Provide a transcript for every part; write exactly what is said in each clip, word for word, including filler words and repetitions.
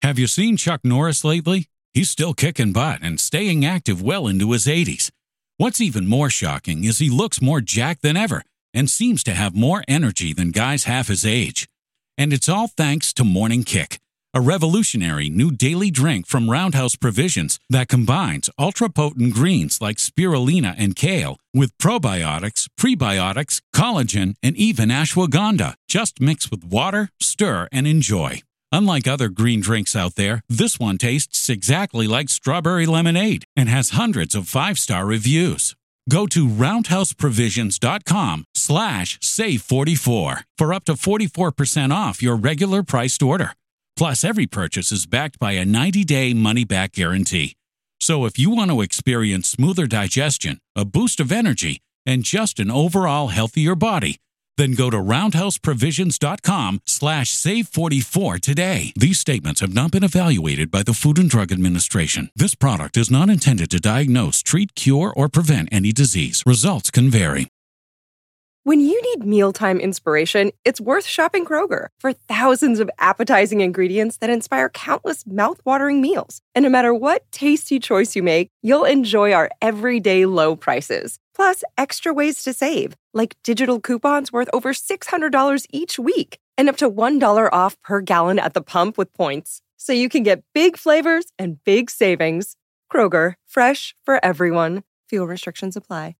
Have you seen Chuck Norris lately? He's still kicking butt and staying active well into his eighties. What's even more shocking is he looks more jacked than ever and seems to have more energy than guys half his age. And it's all thanks to Morning Kick, a revolutionary new daily drink from Roundhouse Provisions that combines ultra-potent greens like spirulina and kale with probiotics, prebiotics, collagen, and even ashwagandha. Just mix with water, stir, and enjoy. Unlike other green drinks out there, this one tastes exactly like strawberry lemonade and has hundreds of five-star reviews. Go to roundhouseprovisions.com slash save44 for up to forty-four percent off your regular priced order. Plus, every purchase is backed by a ninety-day money-back guarantee. So if you want to experience smoother digestion, a boost of energy, and just an overall healthier body, then go to roundhouseprovisions.com slash save44 today. These statements have not been evaluated by the Food and Drug Administration. This product is not intended to diagnose, treat, cure, or prevent any disease. Results can vary. When you need mealtime inspiration, it's worth shopping Kroger for thousands of appetizing ingredients that inspire countless mouth-watering meals. And no matter what tasty choice you make, you'll enjoy our everyday low prices. Plus, extra ways to save, like digital coupons worth over six hundred dollars each week and up to one dollar off per gallon at the pump with points. So you can get big flavors and big savings. Kroger, fresh for everyone. Fuel restrictions apply.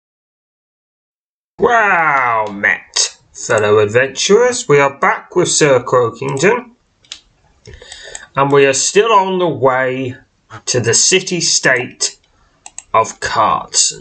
Wow, Met, fellow adventurers, we are back with Sir Croakington, and we are still on the way to the city-state of Cardson,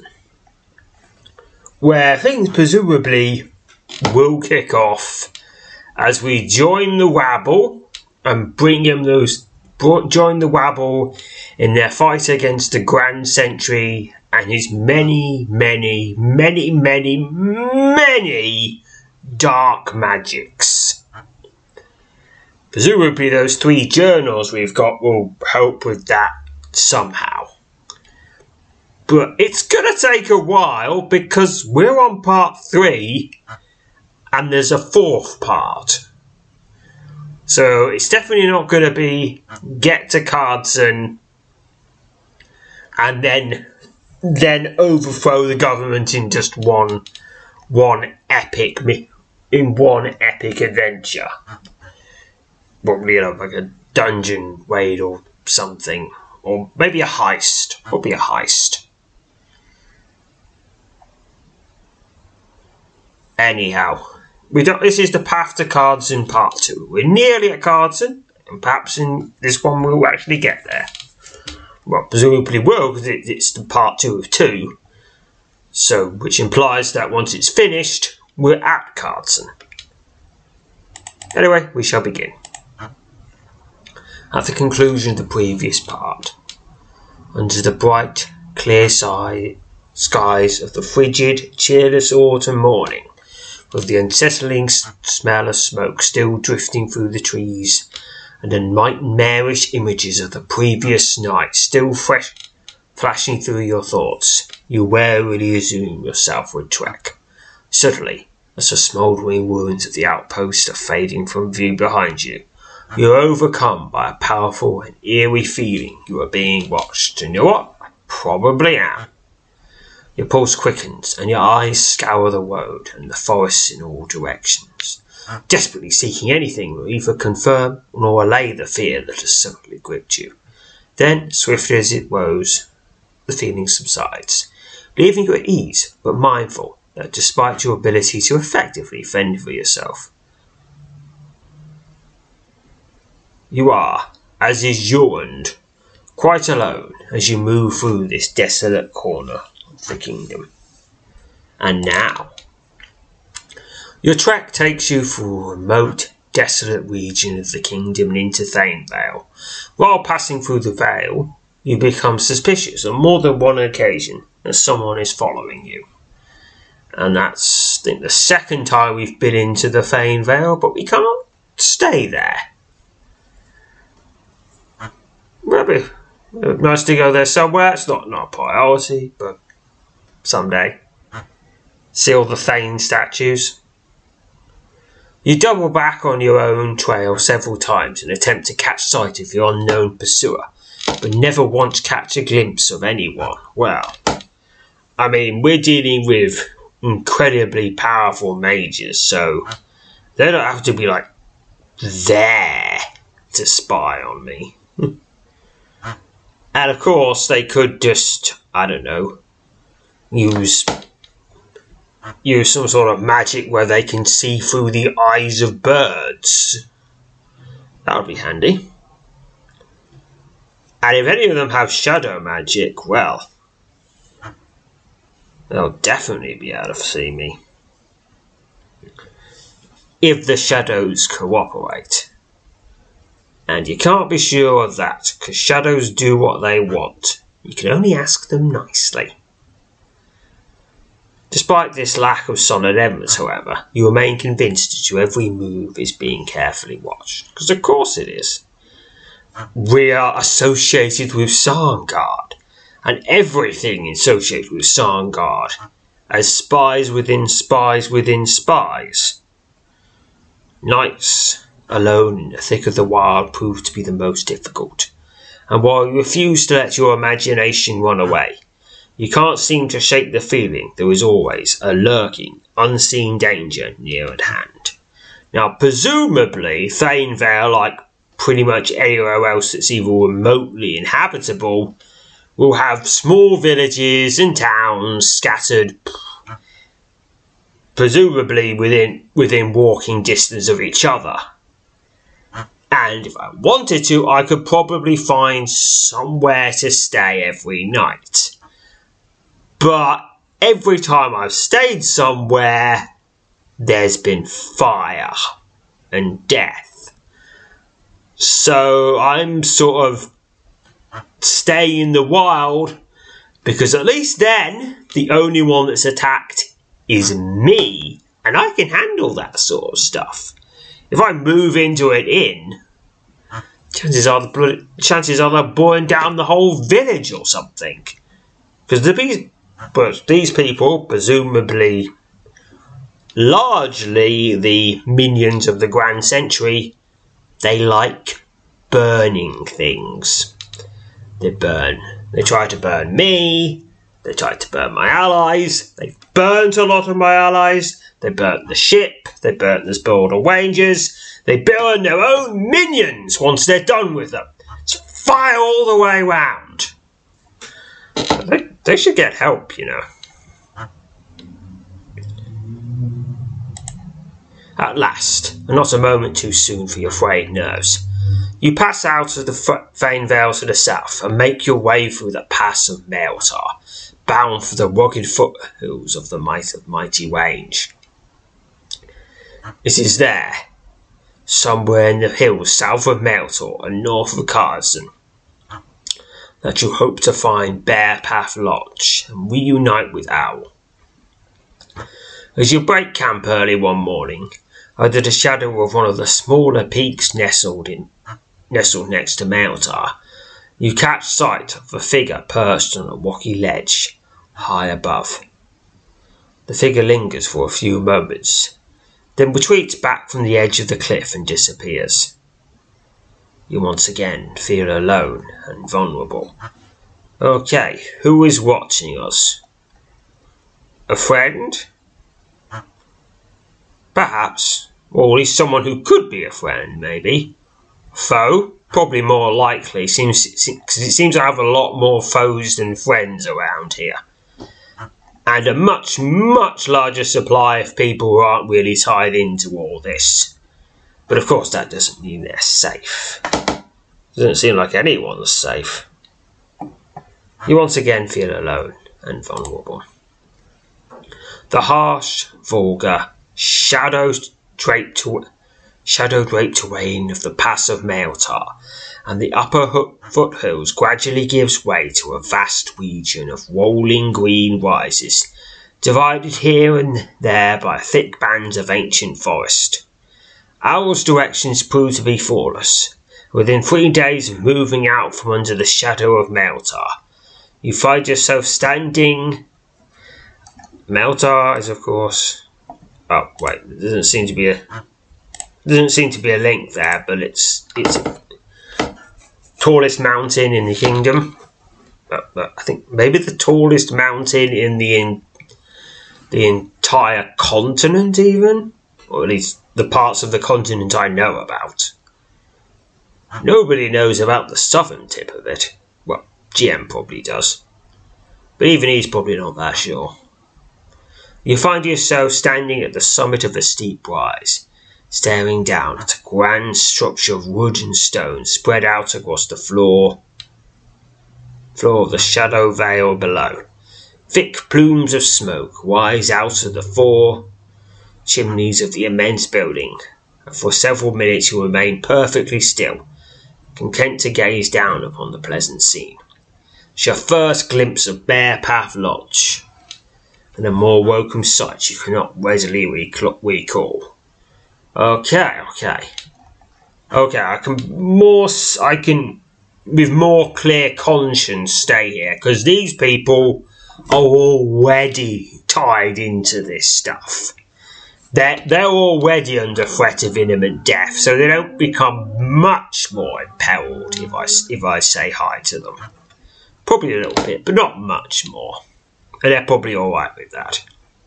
where things presumably will kick off as we join the Wabble and bring him those join the Wabble in their fight against the Grand Sentry and his many, many, many, many, many dark magics. Presumably those three journals we've got will help with that somehow. But it's going to take a while because we're on part three and there's a fourth part. So it's definitely not going to be get to Cardson and then then overthrow the government in just one one epic in one epic adventure. Probably, you know, like a dungeon raid or something, or maybe a heist. Probably a heist. Anyhow, we don't. This is the path to Cardson Part Two. We're nearly at Cardson, and perhaps in this one we'll actually get there. Well, presumably will, because it, it's the Part Two of two. So, which implies that once it's finished, we're at Cardson. Anyway, we shall begin. At the conclusion of the previous part, under the bright, clear side, skies of the frigid, cheerless autumn morning, with the unsettling smell of smoke still drifting through the trees, and the nightmarish images of the previous night still fresh flashing through your thoughts, you warily resume your southward trek. Suddenly, as the smouldering ruins of the outpost are fading from view behind you, you are overcome by a powerful and eerie feeling you are being watched. And you know what? I probably am. Your pulse quickens, and your eyes scour the road and the forests in all directions, desperately seeking anything that will either confirm nor allay the fear that has suddenly gripped you. Then, swiftly as it rose, the feeling subsides, leaving you at ease, but mindful that despite your ability to effectively fend for yourself, you are, as is your end, quite alone as you move through this desolate corner of the kingdom. And now, your trek takes you through a remote, desolate region of the kingdom and into Thane Vale. While passing through the Vale, you become suspicious on more than one occasion that someone is following you. And that's, I think, the second time we've been into the Thane Vale, but we can't stay there. Maybe nice to go there somewhere. It's not, not a priority, but someday. See all the Thane statues. You double back on your own trail several times and attempt to catch sight of your unknown pursuer, but never once catch a glimpse of anyone. Well, I mean, we're dealing with incredibly powerful mages, so they don't have to be, like, there to spy on me. And of course, they could just, I don't know, use use some sort of magic where they can see through the eyes of birds. That would be handy. And if any of them have shadow magic, well, they'll definitely be able to see me. If the shadows cooperate. And you can't be sure of that, because shadows do what they want. You can only ask them nicely. Despite this lack of solid evidence, however, you remain convinced that your every move is being carefully watched. Because of course it is. We are associated with Sarngard, and everything associated with Sarngard, as spies within spies within spies. Nights alone in the thick of the wild prove to be the most difficult, and while you refuse to let your imagination run away, you can't seem to shake the feeling there is always a lurking, unseen danger near at hand. Now, presumably, Thane Vale, like pretty much anywhere else that's even remotely inhabitable, will have small villages and towns scattered, presumably within within walking distance of each other. And if I wanted to, I could probably find somewhere to stay every night. But every time I've stayed somewhere, there's been fire and death. So I'm sort of staying in the wild, because at least then the only one that's attacked is me, and I can handle that sort of stuff. If I move into an inn, chances are the chances are they're burning down the whole village or something. Because the these, but these people, presumably largely the minions of the Grand Sentry, they like burning things. They burn. They try to burn me. They tried to burn my allies. They've burnt a lot of my allies. They burnt the ship. They burnt the Border Rangers. They burn their own minions once they're done with them. It's fire all the way round. They, they should get help, you know. At last, and not a moment too soon for your frayed nerves, you pass out of the Thane Vale to the south and make your way through the pass of Maeltar, bound for the rugged foothills of the might of mighty range. It is there, somewhere in the hills south of Maeltar and north of Carson, that you hope to find Bearpath Lodge and reunite with Owl. As you break camp early one morning, under the shadow of one of the smaller peaks nestled in nestled next to Maeltar, you catch sight of a figure perched on a rocky ledge high above. The figure lingers for a few moments, then retreats back from the edge of the cliff and disappears. You once again feel alone and vulnerable. Okay, who is watching us? A friend? Perhaps, or at least someone who could be a friend, maybe. Foe? Probably more likely, seems because it seems to have a lot more foes than friends around here. And a much, much larger supply of people who aren't really tied into all this. But of course that doesn't mean they're safe. Doesn't seem like anyone's safe. You once again feel alone and vulnerable. The harsh, vulgar, shadow-draped shadow-draped terrain of the Pass of Maeltar and the upper foothills gradually gives way to a vast region of rolling green rises, divided here and there by thick bands of ancient forest. Owl's directions prove to be flawless. Within three days of moving out from under the shadow of Maeltar, you find yourself standing... Maeltar is, of course... Oh, wait, there doesn't seem to be a... doesn't seem to be a link there, but it's it's tallest mountain in the kingdom. But, but I think maybe the tallest mountain in the in, the entire continent, even, or at least the parts of the continent I know about. Nobody knows about the southern tip of it. Well, G M probably does, but even he's probably not that sure. You find yourself standing at the summit of a steep rise, staring down at a grand structure of wood and stone spread out across the floor, floor of the shadow vale below. Thick plumes of smoke rise out of the four chimneys of the immense building, and for several minutes you remain perfectly still, content to gaze down upon the pleasant scene. It's your first glimpse of Bear Path Lodge, and a more welcome sight you cannot readily recall. Okay, okay. Okay, I can more, I can, with more clear conscience, stay here, because these people are already tied into this stuff. They're, they're already under threat of imminent death, so they don't become much more imperiled if I, if I say hi to them. Probably a little bit, but not much more. And they're probably alright with that.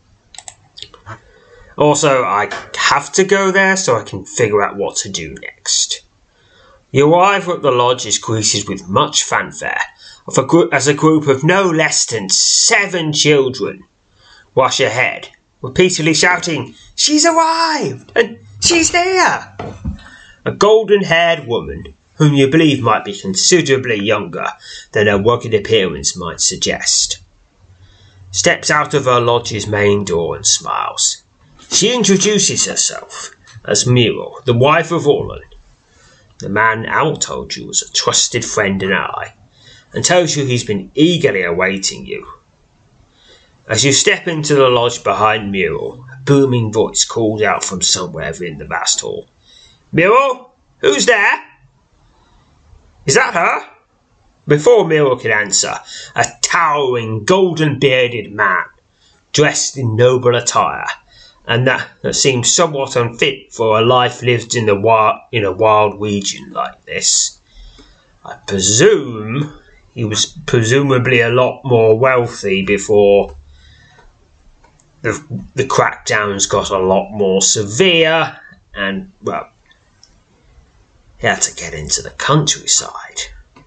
Also, I have to go there so I can figure out what to do next. You arrive at the lodge is greeted with much fanfare of a gr- as a group of no less than seven children rush ahead, repeatedly shouting, "She's arrived!" and "She's here!" A golden-haired woman, whom you believe might be considerably younger than her rugged appearance might suggest, steps out of her lodge's main door and smiles. She introduces herself as Muriel, the wife of Orlan, the man Al told you was a trusted friend and ally, and tells you he's been eagerly awaiting you. As you step into the lodge behind Muriel, a booming voice calls out from somewhere in the vast hall. "Muriel, who's there?" "Is that her?" Before Muriel can answer, a towering, golden-bearded man, dressed in noble attire, and that, that seems somewhat unfit for a life lived in, the wild, in a wild region like this. I presume he was presumably a lot more wealthy before the, the crackdowns got a lot more severe, and, well, he had to get into the countryside.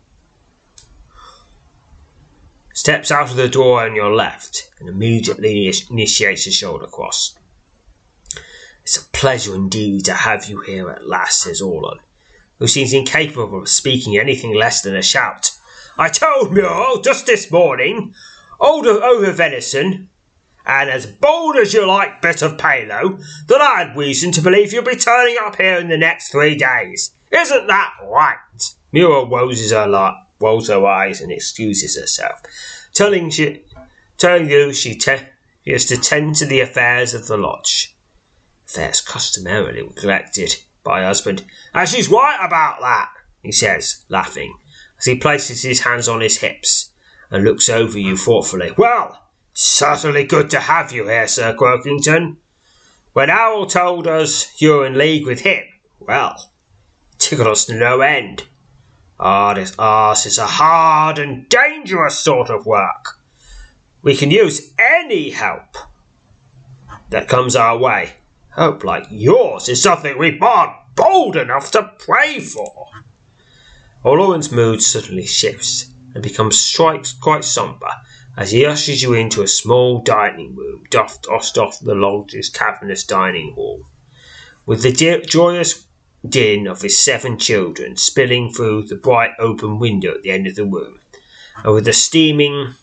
Steps out of the door on your left and immediately initiates a shoulder cross. "It's a pleasure indeed to have you here at last," says Orlan, who seems incapable of speaking anything less than a shout. "I told Muriel just this morning, old over venison, and as bold as you like bit of palo, that I had reason to believe you'll be turning up here in the next three days. Isn't that right?" Muriel roses her light. rolls her eyes and excuses herself, telling, she, telling you she, te- she has to tend to the affairs of the lodge. Affairs customarily neglected by her husband. "And she's right about that," he says, laughing, as he places his hands on his hips and looks over you thoughtfully. "Well, certainly good to have you here, Sir Croakington. When Owl told us you were in league with him, well, it tickled us to no end. Ah, this ours is a hard and dangerous sort of work. We can use any help that comes our way. Hope like yours is something we aren't bold enough to pray for." Orlan's mood suddenly shifts and becomes strikes quite sombre as he ushers you into a small dining room dust off the lodge's cavernous dining hall, with the jo- joyous din of his seven children spilling through the bright open window at the end of the room, and with the steaming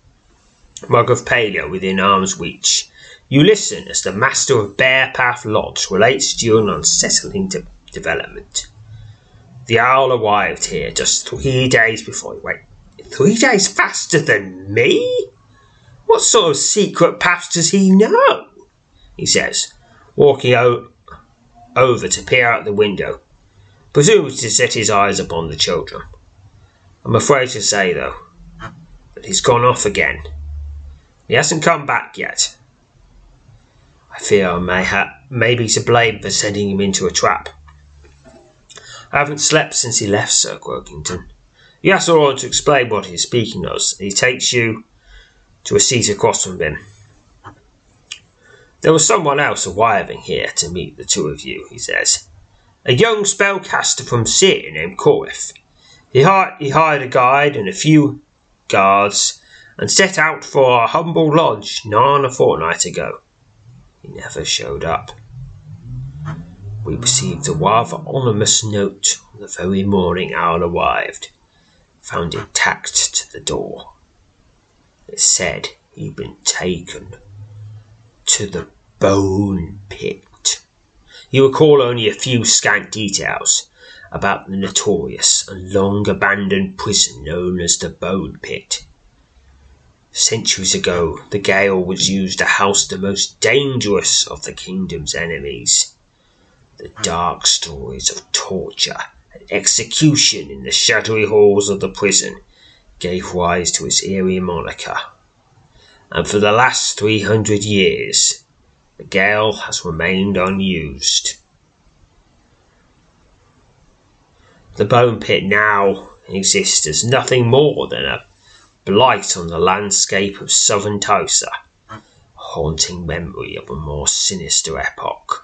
mug of paleo within arm's reach. You listen as the master of Bear Path Lodge relates to you an unsettling de- development. The owl arrived here just three days before you wait. Three days faster than me? What sort of secret paths does he know? He says, walking o- over to peer out the window, presumably to set his eyes upon the children. I'm afraid to say, though, that he's gone off again. He hasn't come back yet. I fear I may ha- may be to blame for sending him into a trap. I haven't slept since he left, Sir Croakington. You ask Orlon to explain what he is speaking of. He takes you to a seat across from him. There was someone else arriving here to meet the two of you, he says. A young spellcaster from Seer named Corif. He, hi- he hired a guide and a few guards and set out for our humble lodge nigh on a fortnight ago. He never showed up. We received a rather ominous note on the very morning Owl arrived. Found it tacked to the door. It said he'd been taken to the Bone Pit. You recall only a few scant details about the notorious and long-abandoned prison known as the Bone Pit. Centuries ago, the Gale was used to house the most dangerous of the kingdom's enemies. The dark stories of torture and execution in the shadowy halls of the prison gave rise to its eerie moniker. And for the last three hundred years, the Gale has remained unused. The Bone Pit now exists as nothing more than a blight on the landscape of southern Tosa, a haunting memory of a more sinister epoch.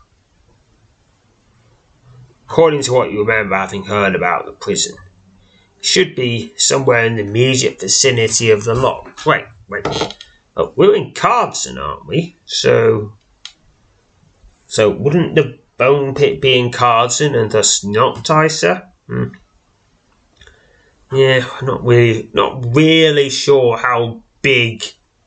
According to what you remember having heard about the prison, it should be somewhere in the immediate vicinity of the lock. Wait, wait. Oh, we're in Cardson, aren't we? So, so wouldn't the Bone Pit be in Cardson and thus not Tysa? Hmm. Yeah, not really, not really sure how big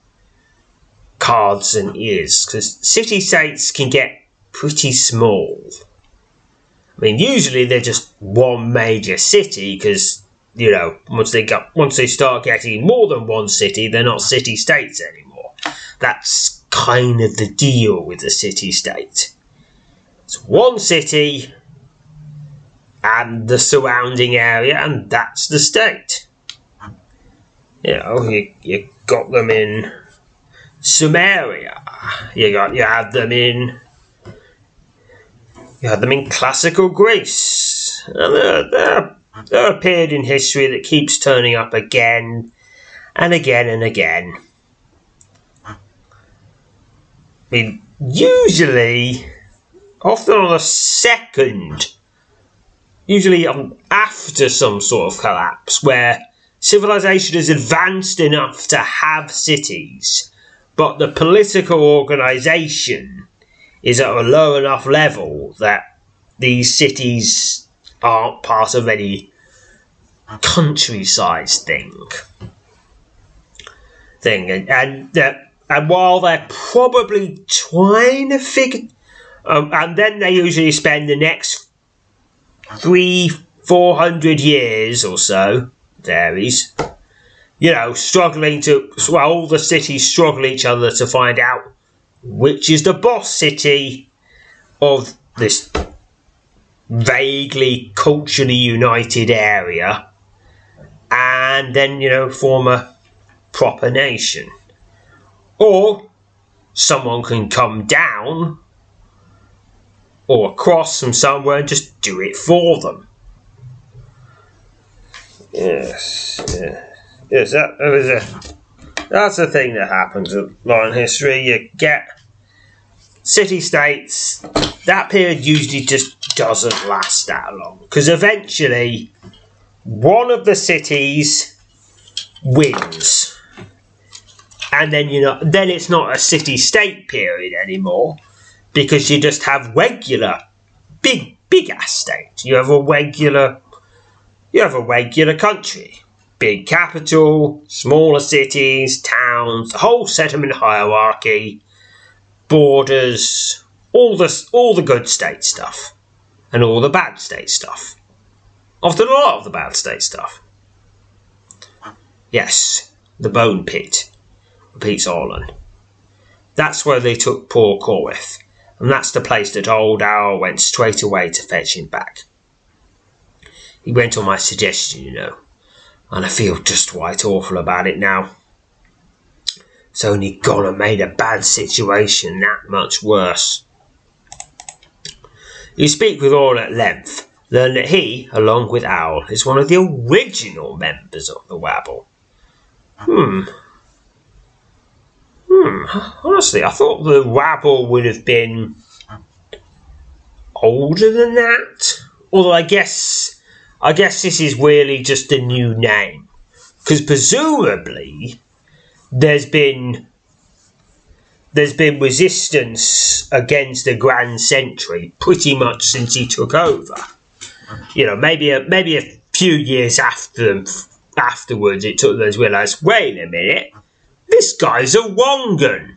Cardson is, because city-states can get pretty small. I mean, usually they're just one major city, because, you know, once they got once they start getting more than one city, they're not city-states anymore. That's kind of the deal with the city-state. It's one city and the surrounding area, and that's the state. You know, you you got them in Sumeria. You got you had them in you had them in classical Greece. And they're, they're, they're a period in history that keeps turning up again and again and again. I mean, usually, often on a second. Usually um, after some sort of collapse, where civilization is advanced enough to have cities, but the political organisation is at a low enough level that these cities aren't part of any country-sized thing. Thing, and and, uh, and while they're probably trying to figure, um, and then they usually spend the next three, four hundred years or so, varies, you know, struggling to, well, all the cities struggle each other to find out which is the boss city of this vaguely culturally united area, and then, you know, form a proper nation. Or someone can come down or across from somewhere and just do it for them. Yes, yeah. Yes, that, that was a, that's the thing that happens a lot in history. You get city-states, that period usually just doesn't last that long, because eventually one of the cities wins. And then, you know, then it's not a city-state period anymore, because you just have regular, big, big-ass states. You have a regular, you have a regular country. Big capital, smaller cities, towns, the whole settlement hierarchy, borders, all the, all the good state stuff, and all the bad state stuff. Often a lot of the bad state stuff. Yes, the Bone Pit, repeats Orlon. That's where they took poor Corwith, and that's the place that old Owl went straight away to fetch him back. He went on my suggestion, you know, and I feel just quite awful about it now. It's only gone and made a bad situation that much worse. You speak with Owl at length, learn that he, along with Owl, is one of the original members of the Wabble. Hmm. Hmm. Honestly, I thought the Wabble would have been older than that. Although I guess, I guess this is really just a new name, because presumably there's been there's been resistance against the Grand Sentry pretty much since he took over. You know, maybe a, maybe a few years after them, afterwards, it took them to realise, wait a minute, this guy's a Wongan.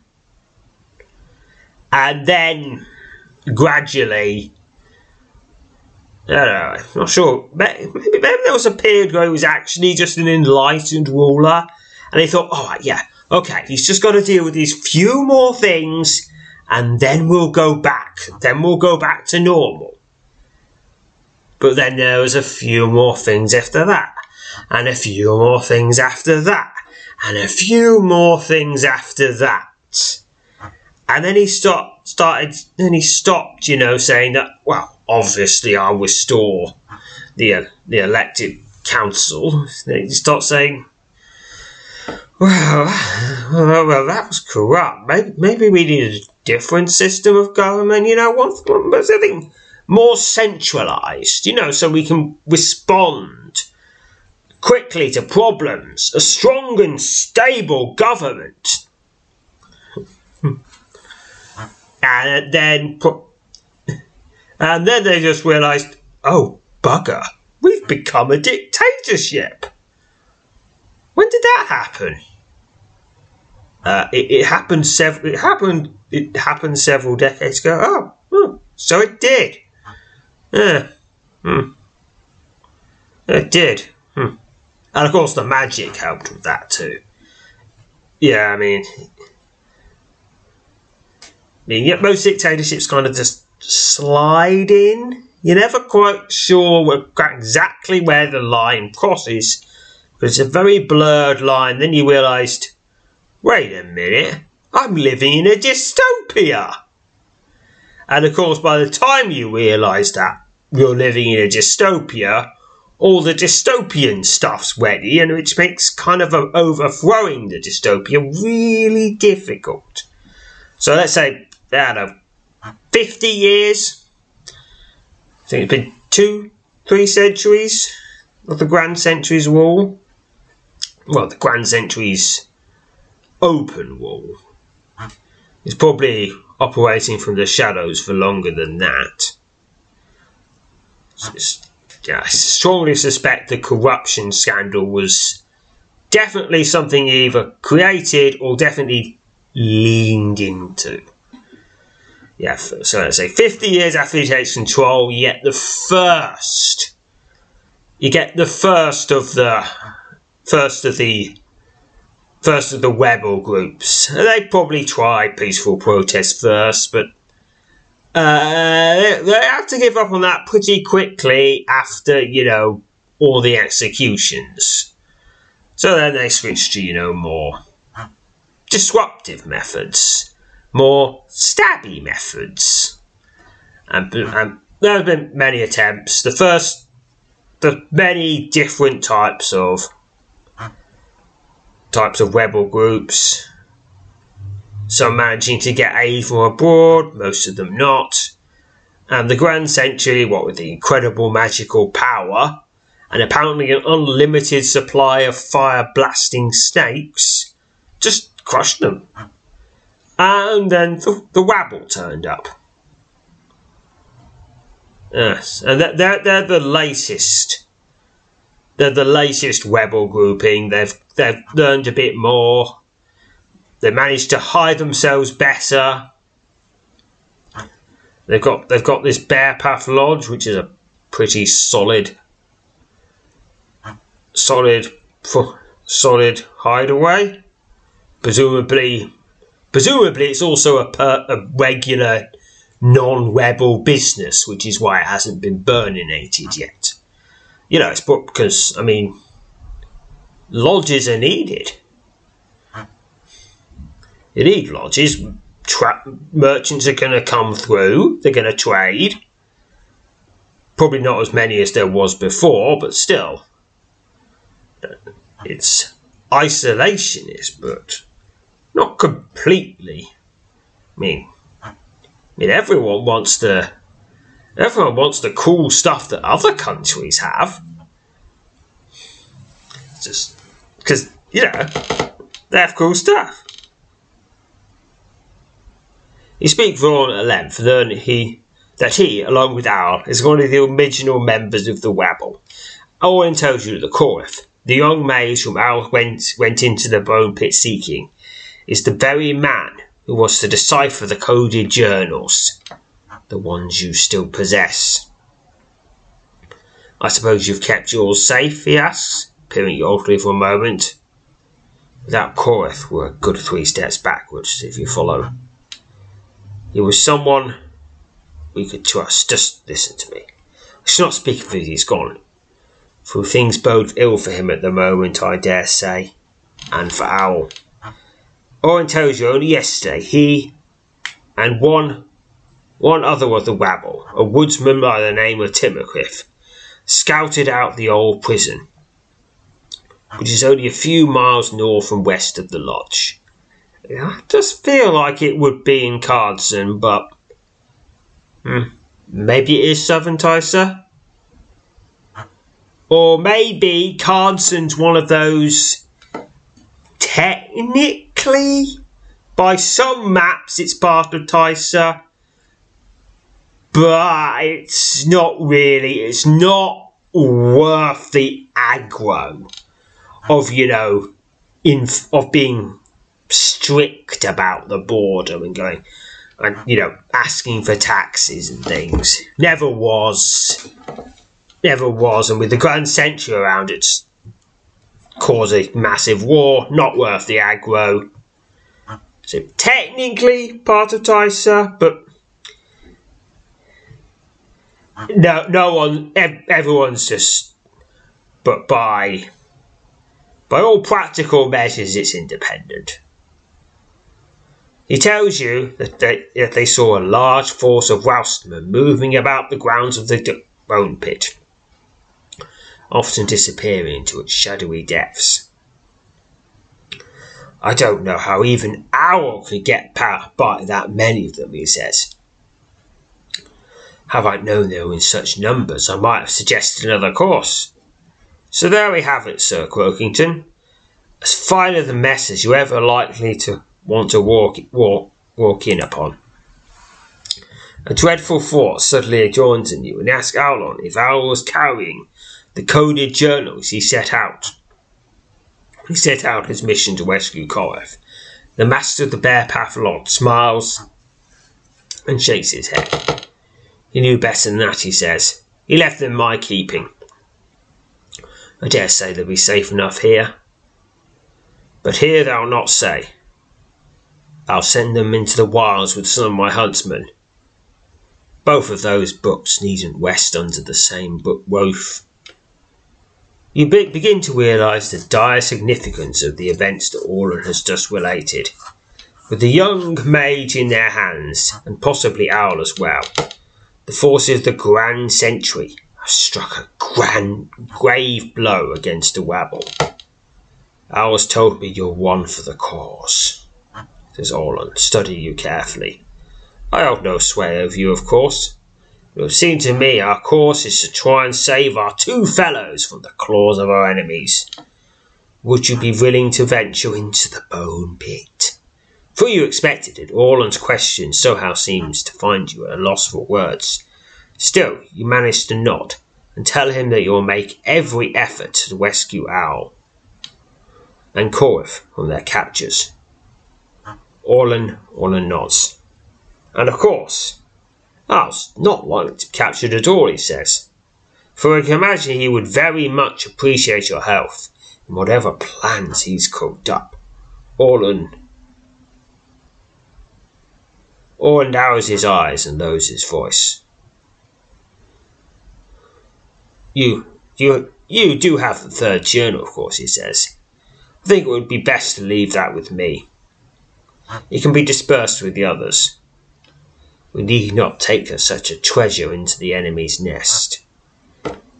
And then, gradually, I don't know, I'm not sure, maybe, maybe there was a period where he was actually just an enlightened ruler, and he thought, oh, yeah, okay, he's just got to deal with these few more things, and then we'll go back. Then we'll go back to normal. But then there was a few more things after that, and a few more things after that, and a few more things after that. And then he stopped, started, then he stopped, you know, saying that, well, obviously I'll restore the, uh, the elected council. Then he stopped saying, well, well, well, that was corrupt. Maybe, maybe we need a different system of government, you know, one, one something more centralised, you know, so we can respond quickly to problems. A strong and stable government. And then, and then they just realised, oh, bugger, we've become a dictatorship. When did that happen? Uh, it, it happened several. It happened. It happened several decades ago. Oh, oh so it did. Yeah. Hmm. It did. Hmm. And of course, the magic helped with that too. Yeah, I mean, I mean, yeah, most dictatorships kind of just slide in. You're never quite sure exactly where the line crosses, but it's a very blurred line. Then you realised, wait a minute, I'm living in a dystopia. And of course, by the time you realise that you're living in a dystopia, all the dystopian stuff's ready, and which makes kind of a overthrowing the dystopia really difficult. So let's say, I don't know, fifty years. I think it's been two, three centuries of the Grand Sentry's rule. Well, the Grand Sentry's open rule. It's probably operating from the shadows for longer than that. It's, yeah, I strongly suspect the corruption scandal was definitely something he either created or definitely leaned into. Yeah, so let's say fifty years after he takes control, you get the first, you get the first of the, first of the, first of the rebel groups. They probably try peaceful protest first, but uh, they, they have to give up on that pretty quickly after, you know, all the executions. So then they switch to, you know, more disruptive methods, more stabby methods. And, and there have been many attempts. The first, the many different types of types of rebel groups. Some managing to get aid from abroad, most of them not. And the Grand Sentry, what with the incredible magical power, and apparently an unlimited supply of fire-blasting snakes, just crushed them. And then the, the Wabble turned up. Yes, and they're, they're, they're the latest. They're the latest rebel grouping. They've they've learned a bit more. They managed to hide themselves better. They've got they've got this Bear Path Lodge, which is a pretty solid, solid, solid hideaway. Presumably, presumably it's also a, per, a regular non-rebel business, which is why it hasn't been burninated yet. You know, it's because, I mean, lodges are needed. You need lodges. Tra- merchants are going to come through. They're going to trade. Probably not as many as there was before, but still. It's isolationist, but not completely. I mean, I mean, everyone wants the everyone wants the cool stuff that other countries have. Just because, you know, they have cool stuff. He speaks for all at length, learning he that he, along with Owl, is one of the original members of the Wabble. Owen tells you that the Corif, the young mage whom Owl went went into the bone pit seeking, is the very man who was to decipher the coded journals, the ones you still possess. I suppose you've kept yours safe, he asks, peering oddly for a moment. Without Corif, we're a good three steps backwards, if you follow. He was someone we could trust. Just listen to me. I should not speak of it, he's gone. For things bode ill for him at the moment, I dare say, and for Owl. Owen tells you only yesterday he and one one other of the Wabble, a woodsman by the name of Timmercliff, scouted out the old prison, which is only a few miles north and west of the lodge. I just feel like it would be in Cardston, but hmm, maybe it is Southern Tysa? Or maybe Cardston's one of those, technically, by some maps it's part of Tysa, but it's not really, it's not worth the aggro of, you know, in of being strict about the border and going and, you know, asking for taxes and things. Never was. Never was. And with the Grand Century around, it's caused a massive war. Not worth the aggro. So technically part of Tysa, but no, no one, everyone's just, but by, by all practical measures, it's independent. He tells you that they, that they saw a large force of Roustmen moving about the grounds of the bone pit, often disappearing into its shadowy depths. I don't know how even Owl could get by that many of them, he says. Have I known they were in such numbers, I might have suggested another course. So there we have it, Sir Croakington. As fine a mess as you're ever likely to want to walk, walk, walk in upon. A dreadful thought suddenly adjoins in you, and ask Owlon if Owl was carrying the coded journals he set out. He set out his mission to rescue Corif. The master of the Bear Path Lodge smiles and shakes his head. He knew better than that, he says. He left them in my keeping. I dare say they'll be safe enough here. But here thou'll not say. I'll send them into the wilds with some of my huntsmen. Both of those books needn't rest under the same book roof. You be- begin to realise the dire significance of the events that Orlan has just related. With the young mage in their hands, and possibly Owl as well, the forces of the Grand Century have struck a grand, grave blow against the Wabble. Owl's told me you're one for the cause, says Orlan, studying you carefully. I hold no sway over you, of course. It would seem to me our course is to try and save our two fellows from the claws of our enemies. Would you be willing to venture into the bone pit? For you expected it, Orlan's question somehow seems to find you at a loss for words. Still, you manage to nod and tell him that you will make every effort to rescue Owl and Corif from their captures. Orlan, Orlan nods. And of course, Owl's not likely to be captured at all, he says. For I can imagine he would very much appreciate your help in whatever plans he's cooked up. Orlan Orlan narrows his eyes and lowers his voice. You, you, you do have the third journal, of course, he says. I think it would be best to leave that with me. It can be dispersed with the others. We need not take such a treasure into the enemy's nest.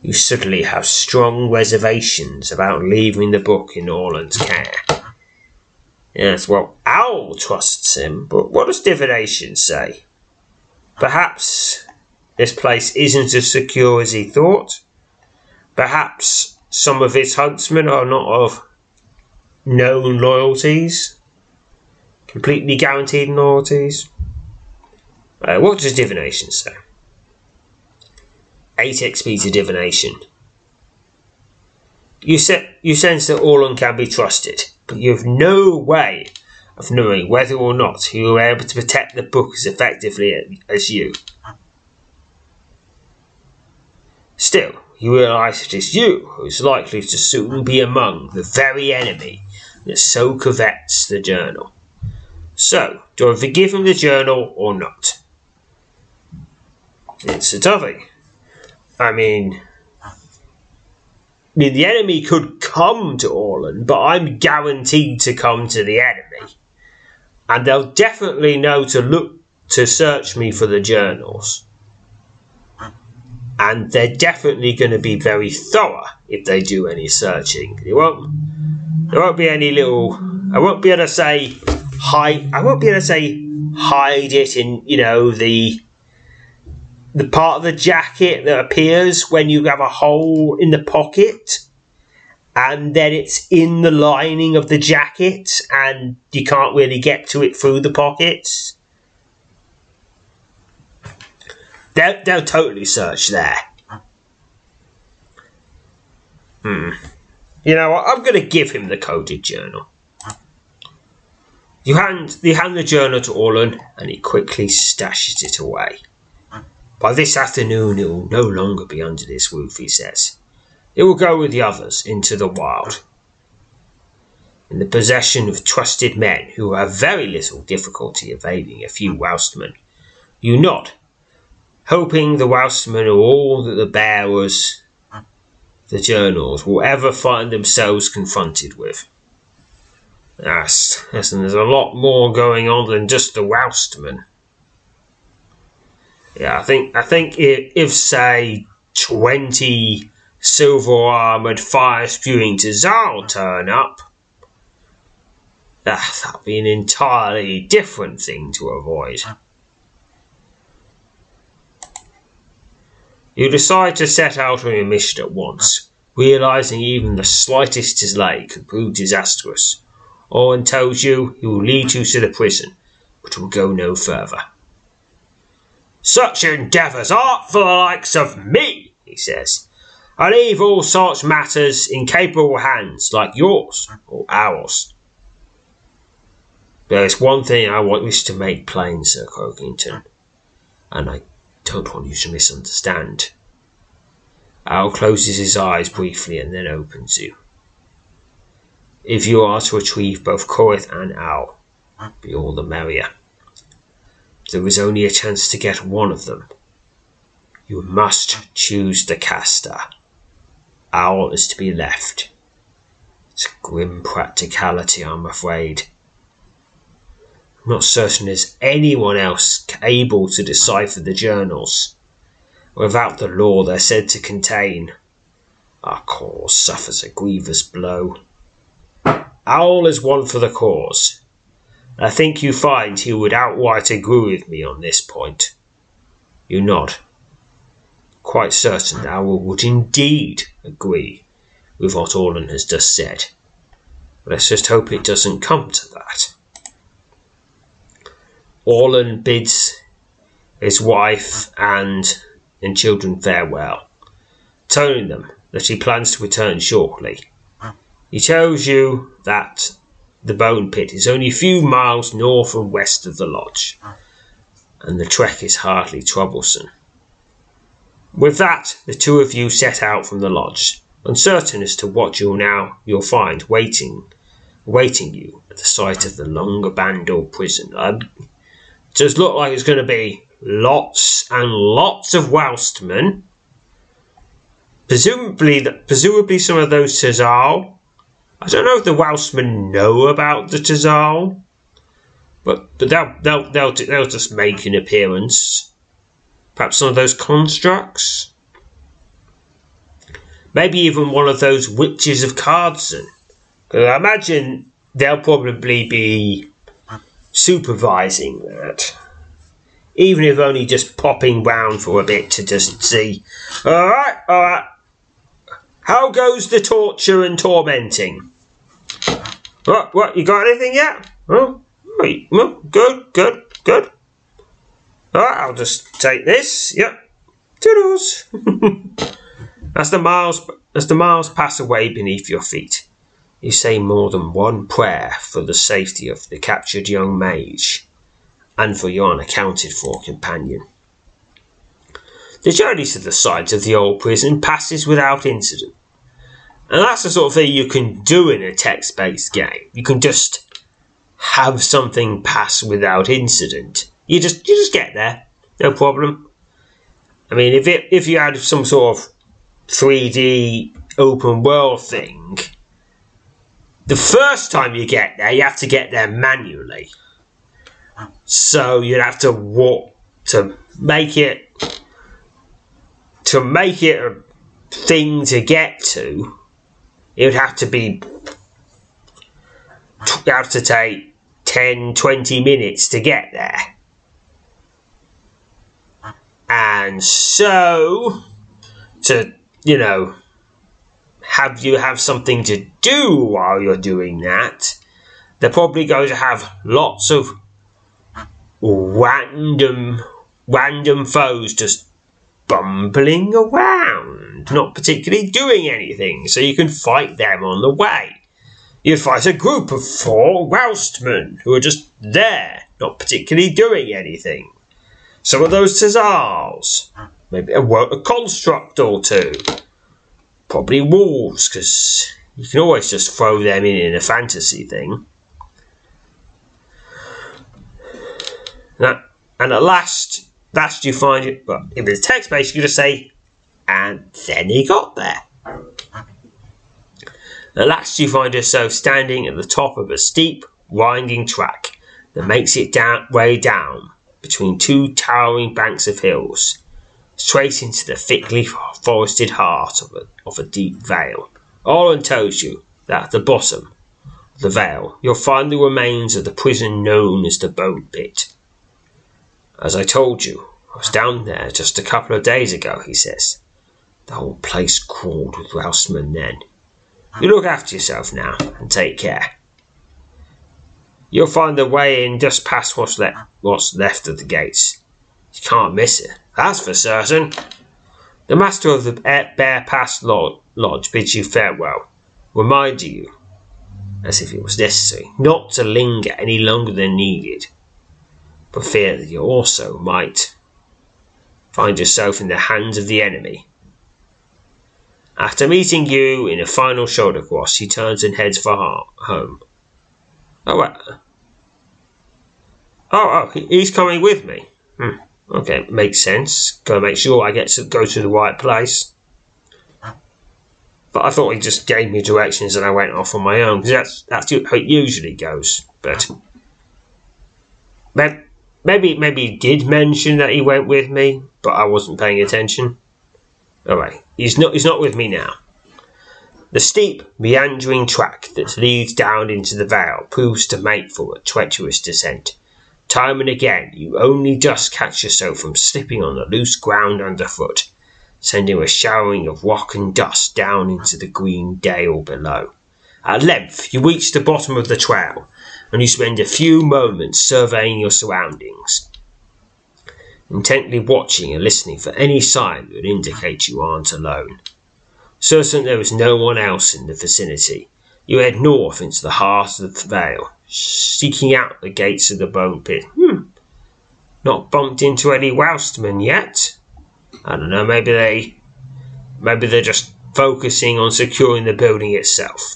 You suddenly have strong reservations about leaving the book in Orland's care. Yes, well, Owl trusts him, but what does divination say? Perhaps this place isn't as secure as he thought. Perhaps some of his huntsmen are not of known loyalties, completely guaranteed loyalties. Uh, what does divination say? eight X P to divination. You, se- you sense that Orland can be trusted, but you have no way of knowing whether or not he will be able to protect the book as effectively as you. Still, you realise it is you who is likely to soon be among the very enemy that so covets the journal. So, do I forgive him the journal or not? It's a toughie. I mean, I mean, the enemy could come to Orland, but I'm guaranteed to come to the enemy. And they'll definitely know to look to search me for the journals. And they're definitely going to be very thorough if they do any searching. They won't, there won't be any little... I won't be able to say... Hide, I won't be able to say hide it in, you know, the... the part of the jacket that appears when you have a hole in the pocket, and then it's in the lining of the jacket and you can't really get to it through the pockets. They'll, they'll totally search there. Hmm. You know what? I'm going to give him the coded journal. You hand, you hand the journal to Orland and he quickly stashes it away. By this afternoon it will no longer be under this roof, he says. It will go with the others into the wild, in the possession of trusted men who have very little difficulty evading a few Welshmen. You nod, hoping the Welshmen are all that the bearers, the journals, will ever find themselves confronted with. Yes, yes, and there's a lot more going on than just the Welshmen. Yeah, I think I think if, if say twenty silver armoured fire spewing Tazal turn up, that that'd be an entirely different thing to avoid. You decide to set out on your mission at once, realising even the slightest delay could prove disastrous. Orland tells you he will lead you to the prison, but will go no further. Such endeavours aren't for the likes of me, he says. I leave all such matters in capable hands like yours or ours. There is one thing I want wish to make plain, Sir Croakington, and I don't want you to misunderstand. Owl closes his eyes briefly and then opens you. If you are to retrieve both Corith and Owl, be all the merrier. There is only a chance to get one of them. You must choose the caster. Owl is to be left. It's a grim practicality, I'm afraid. I'm not certain there's anyone else able to decipher the journals. Without the law they're said to contain, our cause suffers a grievous blow. Owl is one for the cause. I think you find he would outright agree with me on this point. You nod. Quite certain Owl would indeed agree with what Orland has just said. Let's just hope it doesn't come to that. Orland bids his wife and, and children farewell, telling them that he plans to return shortly. He tells you that the bone pit is only a few miles north and west of the lodge, and the trek is hardly troublesome. With that, the two of you set out from the lodge, uncertain as to what you'll now you'll find waiting, waiting you at the site of the Longer Bandle prison. Uh, it does look like it's going to be lots and lots of Welshmen. Presumably, presumably some of those Tazal. I don't know if the Welshmen know about the Tazal, but but they'll they'll they'll they'll just make an appearance. Perhaps some of those constructs. Maybe even one of those witches of Cardson. I imagine they'll probably be supervising that. Even if only just popping round for a bit to just see. Alright, alright. How goes the torture and tormenting? What, what, you got anything yet? Oh, wait, oh, good, good, good. Alright, I'll just take this. Yep. Toodles. As the miles, as the miles pass away beneath your feet, you say more than one prayer for the safety of the captured young mage and for your unaccounted for companion. The journey to the site of the old prison passes without incident. And that's the sort of thing you can do in a text-based game. You can just have something pass without incident. You just you just get there, no problem. I mean, if it if you had some sort of three D open world thing, the first time you get there, you have to get there manually. So you'd have to walk to make it to make it a thing to get to. It would have to be have to take ten, twenty minutes to get there. And so to, you know, have you have something to do while you're doing that, they're probably going to have lots of random random foes just bumbling around, not particularly doing anything, so you can fight them on the way. You fight a group of four Roustmen who are just there, not particularly doing anything. Some of those Tazars, maybe a, a construct or two, probably wolves, because you can always just throw them in in a fantasy thing. Now, and at last, last you find it, well, if it's text-based, you just say, and then he got there. At last you find yourself standing at the top of a steep, winding track that makes it down, way down between two towering banks of hills, straight into the thickly forested heart of a, of a deep vale. Oren tells you that at the bottom of the vale you'll find the remains of the prison known as the Bone Pit. As I told you, I was down there just a couple of days ago, he says. The whole place crawled with Roustmen then. You look after yourself now, and take care. You'll find the way in just past what's, le- what's left of the gates. You can't miss it, that's for certain. The master of the Bear Pass Lodge bids you farewell, reminding you, as if it was necessary, not to linger any longer than needed, for fear that you also might find yourself in the hands of the enemy. After meeting you in a final shoulder cross, he turns and heads for home. Oh, uh, oh, oh, he's coming with me. Hmm. Okay, makes sense. Gotta make sure I get to go to the right place. But I thought he just gave me directions and I went off on my own, because that's, that's how it usually goes. But maybe, maybe he did mention that he went with me, but I wasn't paying attention. Alright, he's not, he's not with me now. The steep, meandering track that leads down into the vale proves to make for a treacherous descent. Time and again, you only just catch yourself from slipping on the loose ground underfoot, sending a showering of rock and dust down into the green dale below. At length, you reach the bottom of the trail, and you spend a few moments surveying your surroundings, intently watching and listening for any sign that would indicate you aren't alone. Certain there is no one else in the vicinity, you head north into the heart of the vale, seeking out the gates of the Bone Pit. Hmm. Not bumped into any Roustmen yet. I don't know, maybe they... Maybe they're just focusing on securing the building itself.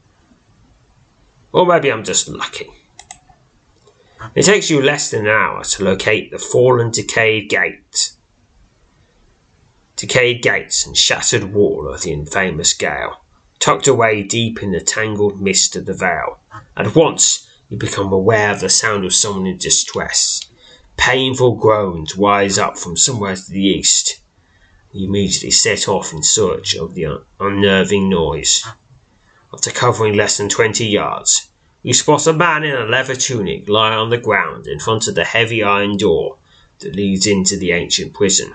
Or maybe I'm just lucky. It takes you less than an hour to locate the fallen decayed gate. Decayed gates and shattered wall of the infamous Gale, tucked away deep in the tangled mist of the vale. At once you become aware of the sound of someone in distress. Painful groans rise up from somewhere to the east, He immediately set off in search of the unnerving noise. After covering less than twenty yards, you spot a man in a leather tunic lie on the ground in front of the heavy iron door that leads into the ancient prison.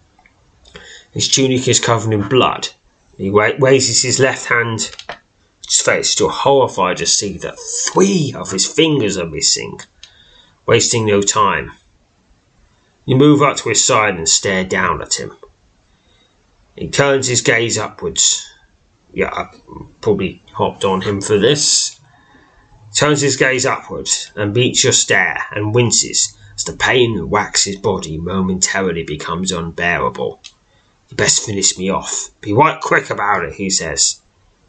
His tunic is covered in blood. He raises his left hand, his face still horrified to see that three of his fingers are missing. Wasting no time, you move up to his side and stare down at him. He turns his gaze upwards. Yeah, I probably hopped on him for this. Turns his gaze upwards and meets your stare and winces as the pain that whacks his body momentarily becomes unbearable. You best finish me off. Be right quick about it, he says.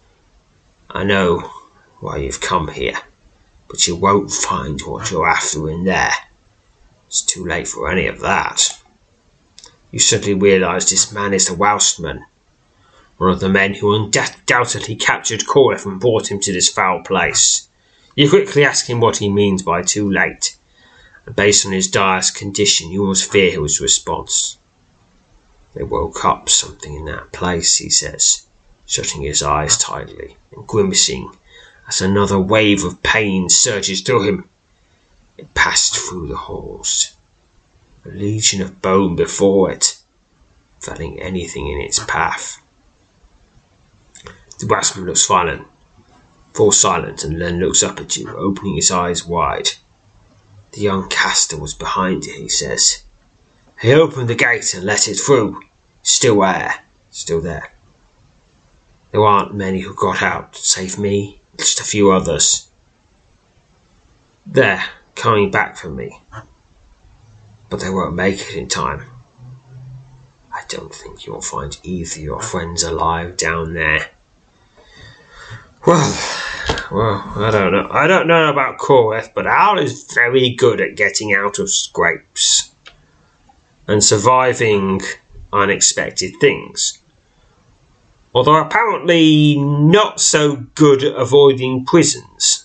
I know why you've come here, but you won't find what you're after in there. It's too late for any of that. You suddenly realise this man is the Welshman, one of the men who undoubtedly captured Coreth and brought him to this foul place. You quickly ask him what he means by too late, and based on his dire condition, you almost fear his response. They woke up something in that place, he says, shutting his eyes tightly and grimacing as another wave of pain surges through him. It passed through the halls, a legion of bone before it, felling anything in its path. The Welshman looks silent, falls silent, and then looks up at you, opening his eyes wide. The young caster was behind you, he says. He opened the gate and let it through. Still there, still there. There aren't many who got out, save me, just a few others. They're coming back for me, but they won't make it in time. I don't think you'll find either of your friends alive down there. Well, well, I don't know. I don't know about Coreth, but Al is very good at getting out of scrapes and surviving unexpected things. Although apparently not so good at avoiding prisons.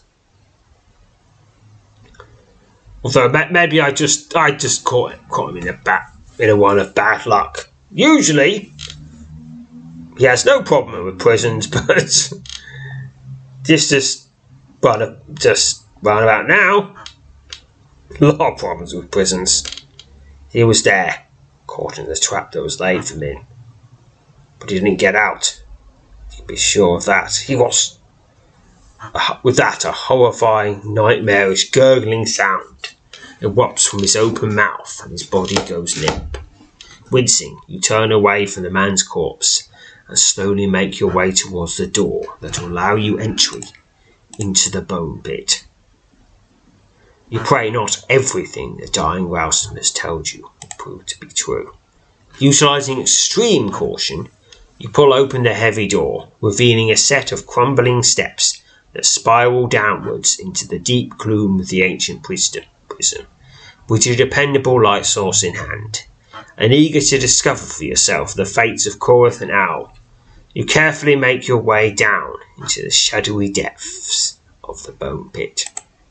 Although maybe I just I just caught him, caught him in a bat in a one of bad luck. Usually he has no problem with prisons, but just just run just round about now, a lot of problems with prisons. He was there, caught in the trap that was laid for me, but he didn't get out. You can be sure of that. He was, with that, a horrifying, nightmarish, gurgling sound erupts from his open mouth, and his body goes limp. Wincing, you turn away from the man's corpse and slowly make your way towards the door that will allow you entry into the bone pit. You pray not everything the dying Welshman has told you will prove to be true. Utilising extreme caution, you pull open the heavy door, revealing a set of crumbling steps that spiral downwards into the deep gloom of the ancient prison, with your dependable light source in hand. And eager to discover for yourself the fates of Coreth and Al, you carefully make your way down into the shadowy depths of the bone pit.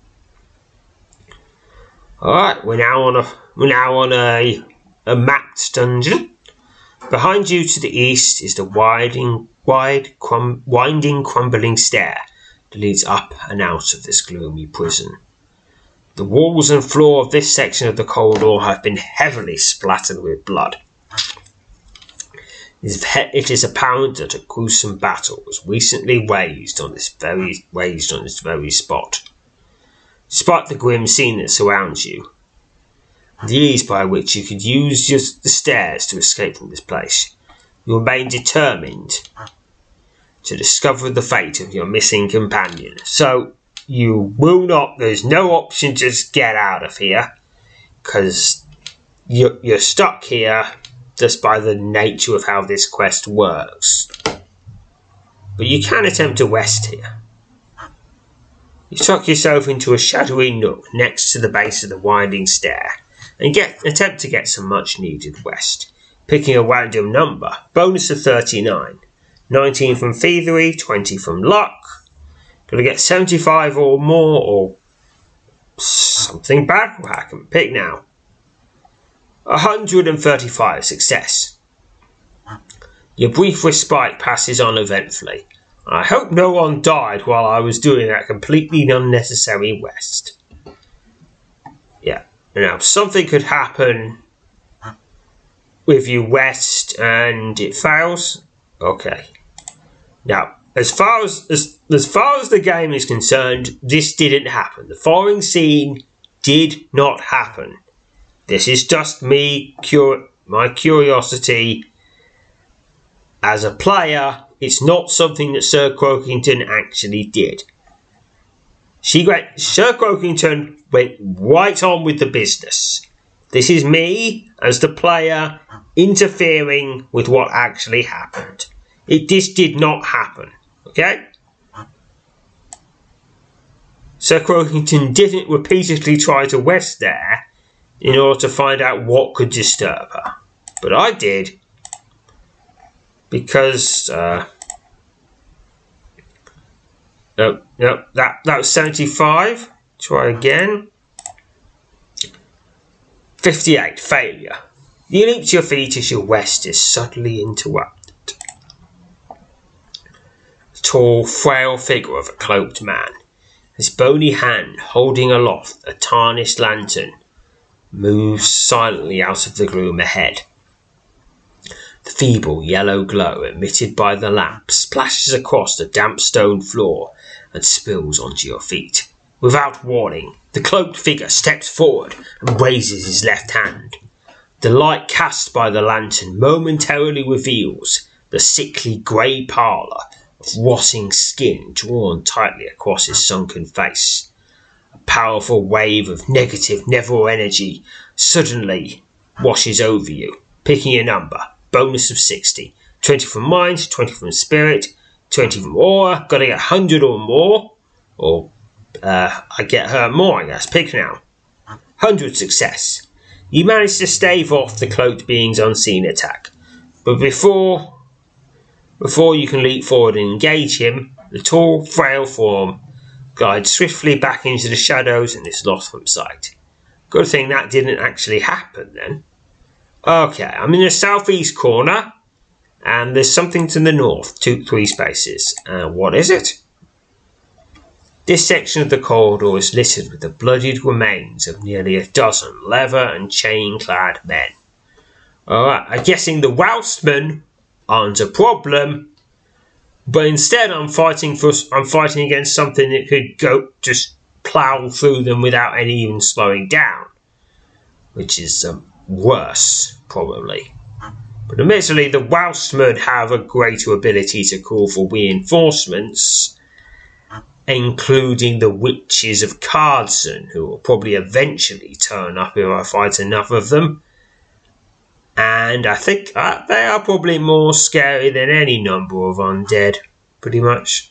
Alright, we're now on a we're now on a a mapped dungeon. Behind you to the east is the winding wide crum, winding crumbling stair that leads up and out of this gloomy prison. The walls and floor of this section of the corridor have been heavily splattered with blood. It is apparent that a gruesome battle was recently waged on this very waged on this very spot. Despite the grim scene that surrounds you, the ease by which you could use just the stairs to escape from this place, you remain determined to discover the fate of your missing companion. So you will not, there's no option to just get out of here, because you're, you're stuck here just by the nature of how this quest works. But you can attempt to rest here. You tuck yourself into a shadowy nook next to the base of the winding stair and get attempt to get some much needed rest, picking a random number, bonus of thirty-nine, nineteen from thievery, twenty from luck. Gonna get seventy-five or more, or something bad will happen. Pick now. one hundred thirty-five, success. Your brief respite passes on eventfully. I hope no one died while I was doing that completely unnecessary rest. Yeah, now something could happen with you rest and it fails. Okay. Now, as far as, as as far as the game is concerned, this didn't happen. The following scene did not happen. This is just me, cur- my curiosity as a player. It's not something that Sir Croakington actually did. She went, Sir Croakington went right on with the business. This is me, as the player, interfering with what actually happened. It This did not happen, okay? Sir Croakington didn't repeatedly try to rest there in order to find out what could disturb her. But I did. Because, uh... No, no, that, that was seventy-five. Try again. fifty-eight, failure. You leap to your feet as your rest is suddenly interrupted. The tall, frail figure of a cloaked man, his bony hand holding aloft a tarnished lantern, moves silently out of the gloom ahead. The feeble yellow glow emitted by the lamp splashes across the damp stone floor and spills onto your feet. Without warning, the cloaked figure steps forward and raises his left hand. The light cast by the lantern momentarily reveals the sickly grey pallor of rotting skin drawn tightly across his sunken face. A powerful wave of negative Neville energy suddenly washes over you, picking a number. Bonus of sixty. twenty from mind, twenty from spirit, twenty from aura. Gotta get one hundred or more. Or uh, I get her more, I guess. Pick now. one hundred success. You manage to stave off the cloaked being's unseen attack. But before, before you can leap forward and engage him, the tall, frail form glides swiftly back into the shadows and is lost from sight. Good thing that didn't actually happen then. Okay, I'm in the southeast corner, and there's something to the north, two, three spaces. Uh, what is it? This section of the corridor is littered with the bloodied remains of nearly a dozen leather and chain-clad men. Alright, I'm guessing the Welshmen aren't a problem, but instead I'm fighting for I'm fighting against something that could go just plough through them without any even slowing down, which is um. worse, probably. But admittedly, the Welshmen have a greater ability to call for reinforcements, including the witches of Cardson, who will probably eventually turn up if I fight enough of them. And I think uh, they are probably more scary than any number of undead, pretty much.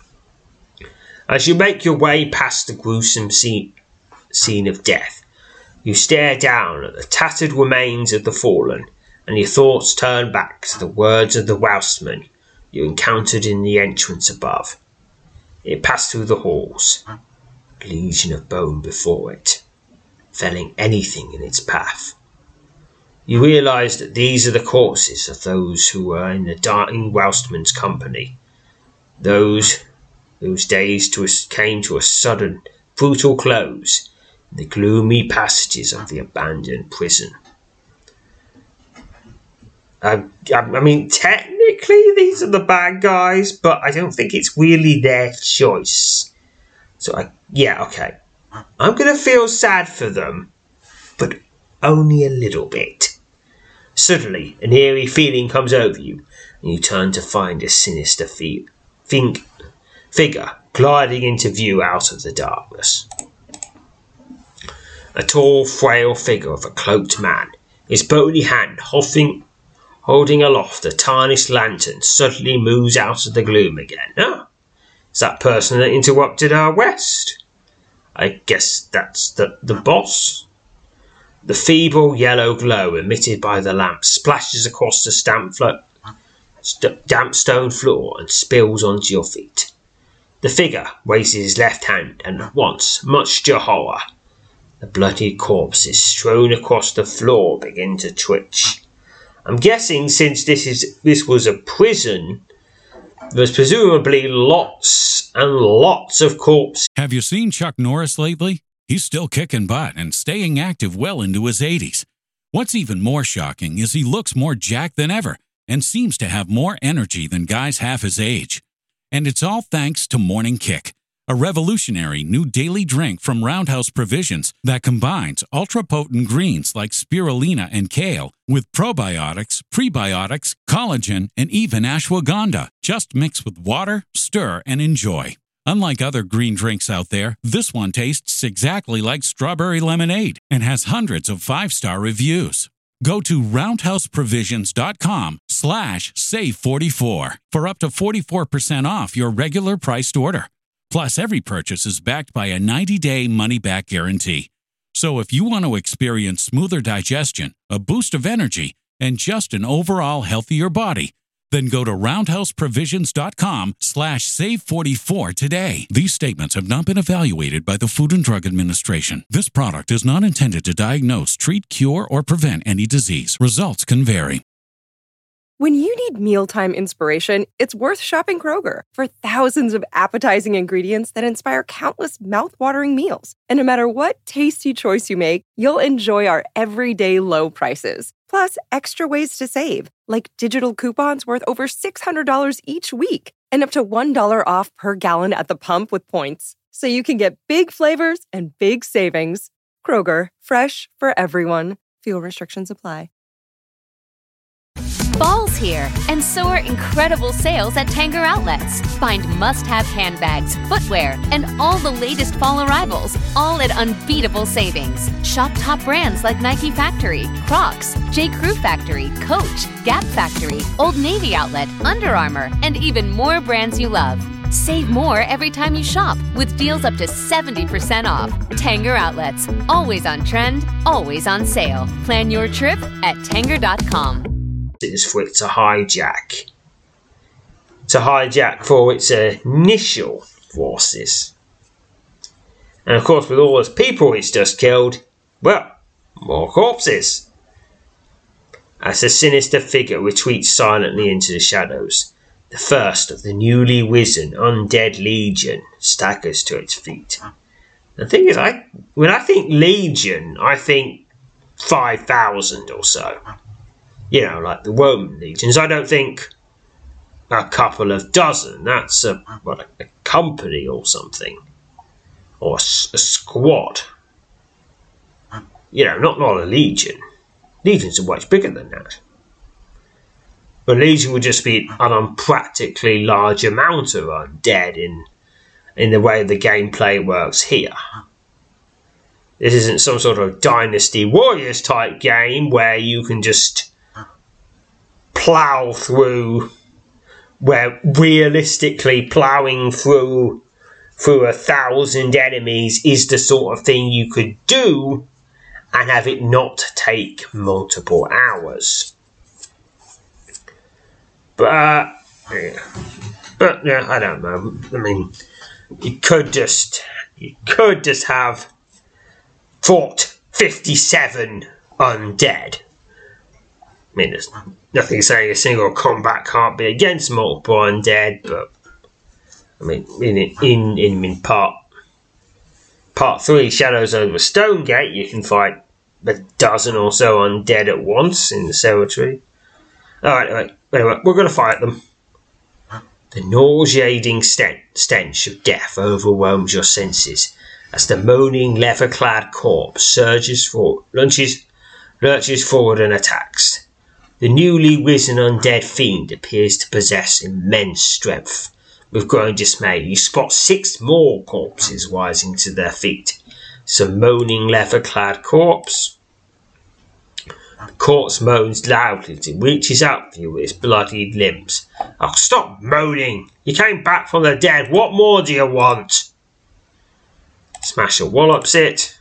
As you make your way past the gruesome scene, scene of death, you stare down at the tattered remains of the fallen, and your thoughts turn back to the words of the Welsman you encountered in the entrance above. It passed through the halls, a legion of bone before it, felling anything in its path. You realise that these are the corpses of those who were in the dying Welsman's company, those whose days to a, came to a sudden, brutal close in the gloomy passages of the abandoned prison. I, I mean, technically these are the bad guys, but I don't think it's really their choice. So, I, yeah, okay. I'm going to feel sad for them, but only a little bit. Suddenly, an eerie feeling comes over you, and you turn to find a sinister fe- think- figure gliding into view out of the darkness. A tall, frail figure of a cloaked man, his bony hand holding, holding aloft a tarnished lantern, suddenly moves out of the gloom again. Oh, it's that person that interrupted our rest. I guess that's the, the boss. The feeble yellow glow emitted by the lamp splashes across the stamp flo- st- damp stone floor and spills onto your feet. The figure raises his left hand, and at once, much to your horror, the bloody corpses strewn across the floor begin to twitch. I'm guessing since this is this was a prison, there's presumably lots and lots of corpses. Have you seen Chuck Norris lately? He's still kicking butt and staying active well into his eighties. What's even more shocking is he looks more jacked than ever and seems to have more energy than guys half his age. And it's all thanks to Morning Kick, a revolutionary new daily drink from Roundhouse Provisions that combines ultra-potent greens like spirulina and kale with probiotics, prebiotics, collagen, and even ashwagandha. Just mix with water, stir, and enjoy. Unlike other green drinks out there, this one tastes exactly like strawberry lemonade and has hundreds of five-star reviews. Go to roundhouseprovisions.com slash save44 for up to forty-four percent off your regular priced order. Plus, every purchase is backed by a ninety-day money-back guarantee. So if you want to experience smoother digestion, a boost of energy, and just an overall healthier body, then go to roundhouseprovisions.com slash save44 today. These statements have not been evaluated by the Food and Drug Administration. This product is not intended to diagnose, treat, cure, or prevent any disease. Results can vary. When you need mealtime inspiration, it's worth shopping Kroger for thousands of appetizing ingredients that inspire countless mouth-watering meals. And no matter what tasty choice you make, you'll enjoy our everyday low prices. Plus, extra ways to save, like digital coupons worth over six hundred dollars each week and up to one dollar off per gallon at the pump with points. So you can get big flavors and big savings. Kroger, fresh for everyone. Fuel restrictions apply. Fall's here, and so are incredible sales at Tanger Outlets. Find must-have handbags, footwear, and all the latest fall arrivals, all at unbeatable savings. Shop top brands like Nike Factory, Crocs, J. Crew Factory, Coach, Gap Factory, Old Navy Outlet, Under Armour, and even more brands you love. Save more every time you shop with deals up to seventy percent off. Tanger Outlets, always on trend, always on sale. Plan your trip at tanger dot com. For it to hijack to hijack for its initial forces, and of course with all those people it's just killed, well, more corpses. As a sinister figure retreats silently into the shadows, the first of the newly risen undead legion staggers to its feet. The thing is, I when I think legion, I think five thousand or so. You know, like the Roman legions. I don't think a couple of dozen. That's a, what, a company or something. Or a, a squad. You know, not, not a legion. Legions are much bigger than that. But legion would just be an unpractically large amount of undead in, in the way the gameplay works here. This isn't some sort of Dynasty Warriors type game where you can just plough through, where realistically ploughing through through a thousand enemies is the sort of thing you could do and have it not take multiple hours. But uh, yeah. but yeah, I don't know. I mean, you could just you could just have fought fifty-seven undead. I mean, there's nothing saying a single combat can't be against multiple undead, but I mean, in in in, in part part three, Shadows over Stonegate, you can fight a dozen or so undead at once in the cemetery. All right, all right. Anyway, we're going to fight them. The nauseating sten- stench of death overwhelms your senses as the moaning, leather-clad corpse surges for lunges, lurches forward and attacks. The newly risen undead fiend appears to possess immense strength. With growing dismay, you spot six more corpses rising to their feet. Some moaning, leather-clad corpse. The corpse moans loudly as it reaches out for you with its bloodied limbs. Oh, stop moaning! You came back from the dead. What more do you want? Smasher wallops it.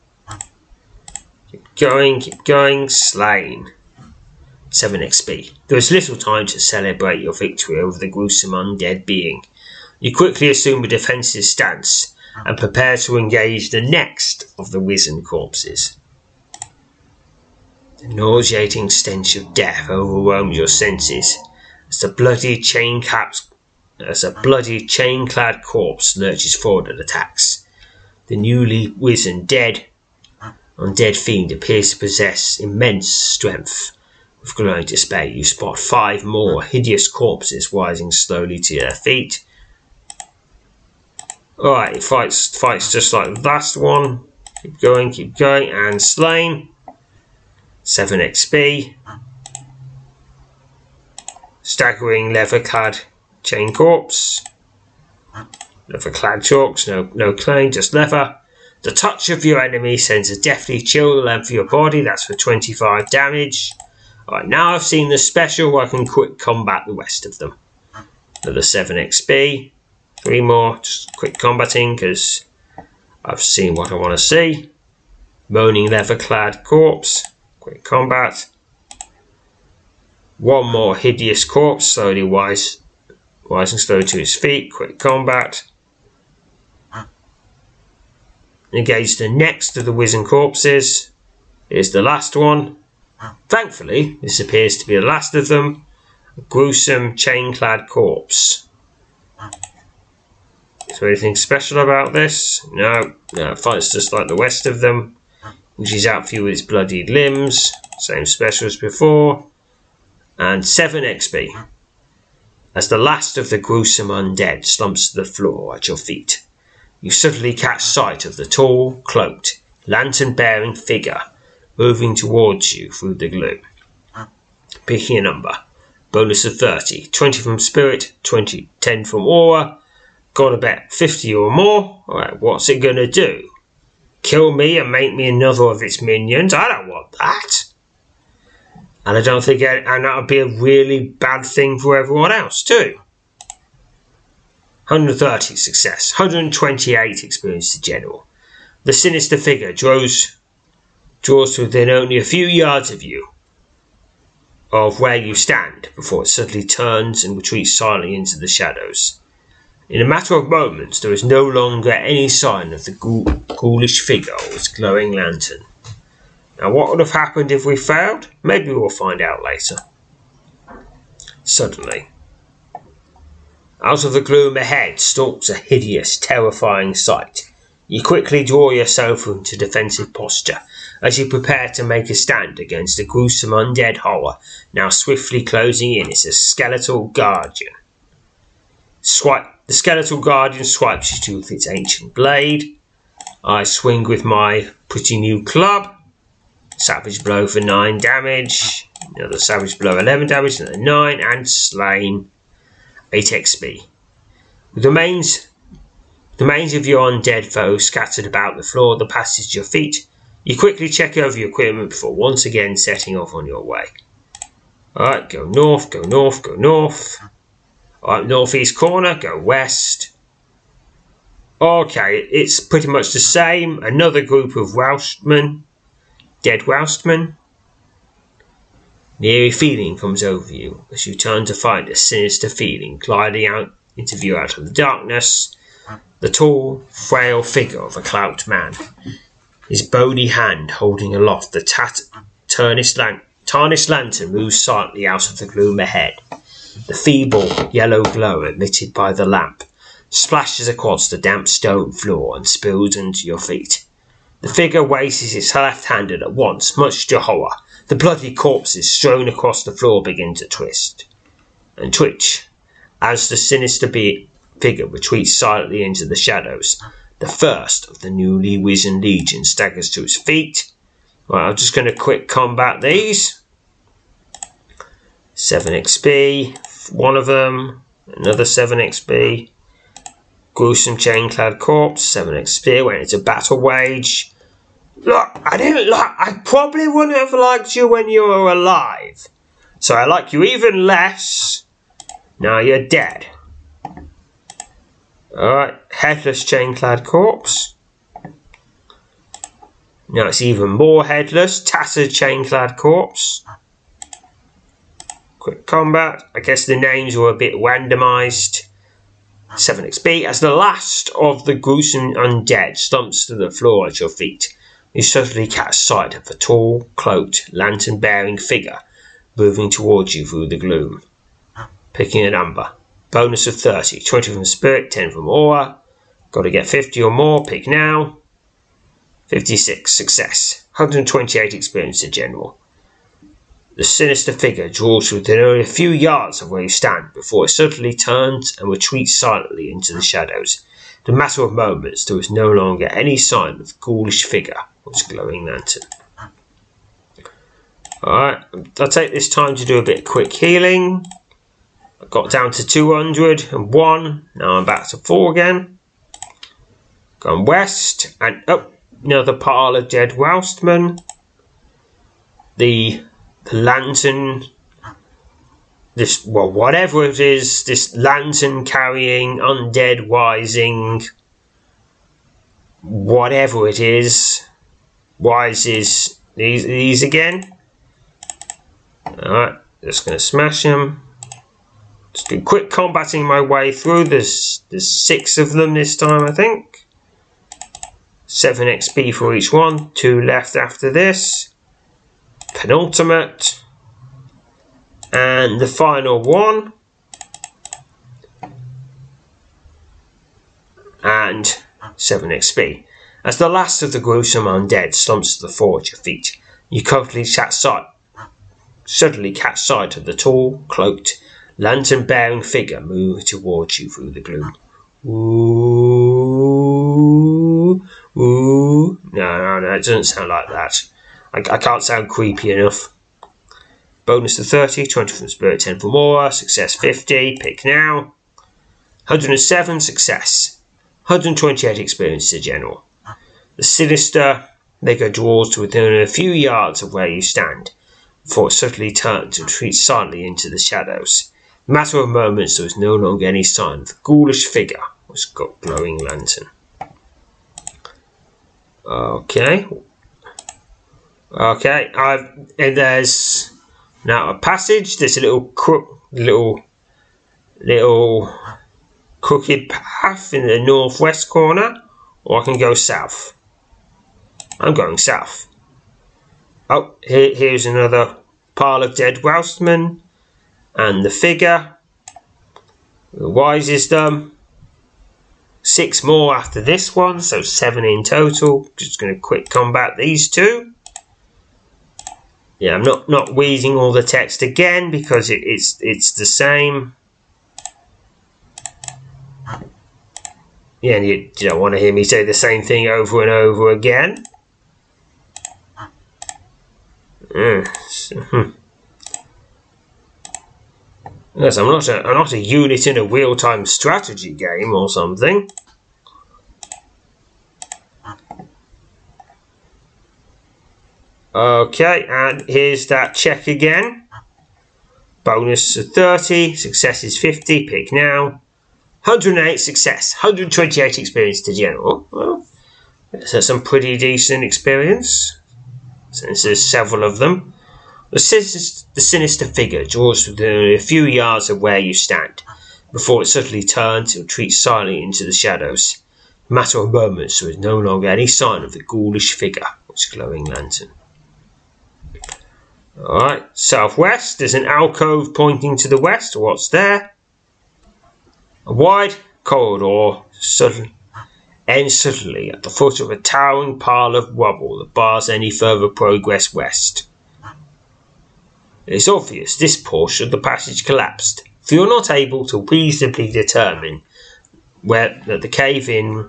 Keep going, keep going. Slain. seven X P. There is little time to celebrate your victory over the gruesome undead being. You quickly assume a defensive stance and prepare to engage the next of the risen corpses. The nauseating stench of death overwhelms your senses as the bloody chain caps, as a bloody chain-clad corpse lurches forward and attacks. The newly wizened dead undead fiend appears to possess immense strength. With glowing despair, you spot five more hideous corpses rising slowly to their feet. Alright, it fights, fights just like the last one. Keep going, keep going, and slain. seven X P. Staggering leather-clad chain corpse. Leather-clad chalks, no, no claim, just leather. The touch of your enemy sends a deathly chill the length of your body. That's for twenty-five damage. Alright, now I've seen the special, I can quick combat the rest of them. Another seven X P. Three more, just quick combating, because I've seen what I want to see. Moaning leather-clad corpse. Quick combat. One more hideous corpse, slowly wise, rising slowly to his feet. Quick combat. Engage the next of the wizened corpses. Here's the last one. Thankfully, this appears to be the last of them. A gruesome chain-clad corpse. Is there anything special about this? No, no, it fights just like the rest of them. Reaches out for you with its bloodied limbs. Same special as before. And seven X P. As the last of the gruesome undead slumps to the floor at your feet, you suddenly catch sight of the tall, cloaked, lantern-bearing figure moving towards you through the gloom. Picking a number. Bonus of thirty. twenty from spirit, twenty, ten from aura. Gotta bet fifty or more. Alright, what's it gonna do? Kill me and make me another of its minions? I don't want that. And I don't think, it, and that would be a really bad thing for everyone else too. one hundred thirty success. one hundred twenty-eight experience to general. The sinister figure draws, draws to within only a few yards of you, of where you stand, before it suddenly turns and retreats silently into the shadows. In a matter of moments, there is no longer any sign of the ghoul ghoulish figure or its glowing lantern. Now, what would have happened if we failed? Maybe we'll find out later. Suddenly, out of the gloom ahead stalks a hideous, terrifying sight. You quickly draw yourself into defensive posture as you prepare to make a stand against the gruesome undead horror now swiftly closing in as a skeletal guardian. Swipe. The skeletal guardian swipes you with its ancient blade. I swing with my pretty new club. Savage blow for nine damage. Another savage blow, eleven damage, another nine, and slain. eight X P. With the remains, the remains of your undead foe scattered about the floor that passes your feet, you quickly check over your equipment before once again setting off on your way. Alright, go north, go north, go north. Alright, northeast corner, go west. Okay, it's pretty much the same. Another group of Welshman. Dead Welshman. An eerie feeling comes over you as you turn to find a sinister feeling gliding out into view out of the darkness. The tall, frail figure of a cloaked man. His bony hand holding aloft the tat tarnished, lan tarnished lantern moves silently out of the gloom ahead. The feeble yellow glow emitted by the lamp splashes across the damp stone floor and spills into your feet. The figure raises its left hand and at once, much to horror, the bloody corpses strewn across the floor begin to twist and twitch as the sinister be figure retreats silently into the shadows. The first of the newly wizened legion staggers to its feet. Right, I'm just going to quick combat these. seven X P, one of them, another seven X P. Gruesome chain-clad corpse, seven X P, went into battle wage. Look, I didn't like, I probably wouldn't have liked you when you were alive. So I like you even less. Now you're dead. Alright, headless chain-clad corpse. Now it's even more headless, tattered chain-clad corpse. Quick combat. I guess the names were a bit randomised. seven X P as the last of the gruesome undead slumps to the floor at your feet. you suddenly catch sight of a tall, cloaked, lantern-bearing figure moving towards you through the gloom. Picking a number. Bonus of thirty. twenty from Spirit, ten from Aura. Got to get fifty or more. Pick now. fifty-six. Success. one hundred twenty-eight experience to General. The sinister figure draws you within only a few yards of where you stand before it suddenly turns and retreats silently into the shadows. In a matter of moments, there was no longer any sign of the ghoulish figure with its glowing lantern. Alright, I'll take this time to do a bit of quick healing. I got down to two hundred and one, now I'm back to four again. Gone west, and up, oh, another pile of dead Welshmen. The, the lantern, this, well, whatever it is, this lantern carrying, undead rising, whatever it is, rises these, these again. Alright, just going to smash them. Just do quick combating my way through. There's, there's six of them this time, I think. seven X P for each one. Two left after this. Penultimate. And the final one. And seven X P. As the last of the gruesome undead slumps to the floor at your feet, you quickly catch sight. Suddenly catch sight of the tall, cloaked, lantern-bearing figure moving towards you through the gloom. Ooh, ooh. No, no, no, it doesn't sound like that. I, I can't sound creepy enough. Bonus to thirty, twenty from Spirit, ten from Aura, success fifty, pick now. one hundred seven, success. one hundred twenty-eight experience to General. The sinister figure draws to within a few yards of where you stand, before it suddenly turns and retreats silently into the shadows. In a matter of moments, there was no longer any sign of the ghoulish figure with its glowing lantern. Okay. Okay, I've, and there's now a passage. There's a little crook, little, little crooked path in the northwest corner, or I can go south. I'm going south. Oh, here, here's another pile of dead Welshmen, and the figure, the wisest, six more after this one, so seven in total. Just going to quick combat these two. Yeah, I'm not not wheezing all the text again because it, it's it's the same. Yeah, and you, you don't want to hear me say the same thing over and over again. Yes, yes, I'm not a I'm not a unit in a real-time strategy game or something. Okay, and here's that check again. Bonus of thirty, success is fifty, pick now. one hundred eight success, one hundred twenty-eight experience to General. Well, that's some pretty decent experience, since there's several of them. The sinister, the sinister figure draws within a few yards of where you stand, before it suddenly turns and retreats silently into the shadows. In a matter of moments, there is no longer any sign of the ghoulish figure with its glowing lantern. Alright, southwest, there's an alcove pointing to the west. What's there? A wide corridor suddenly ends suddenly at the foot of a towering pile of rubble that bars any further progress west. It is obvious this portion of the passage collapsed, for you're not able to reasonably determine where that the cave-in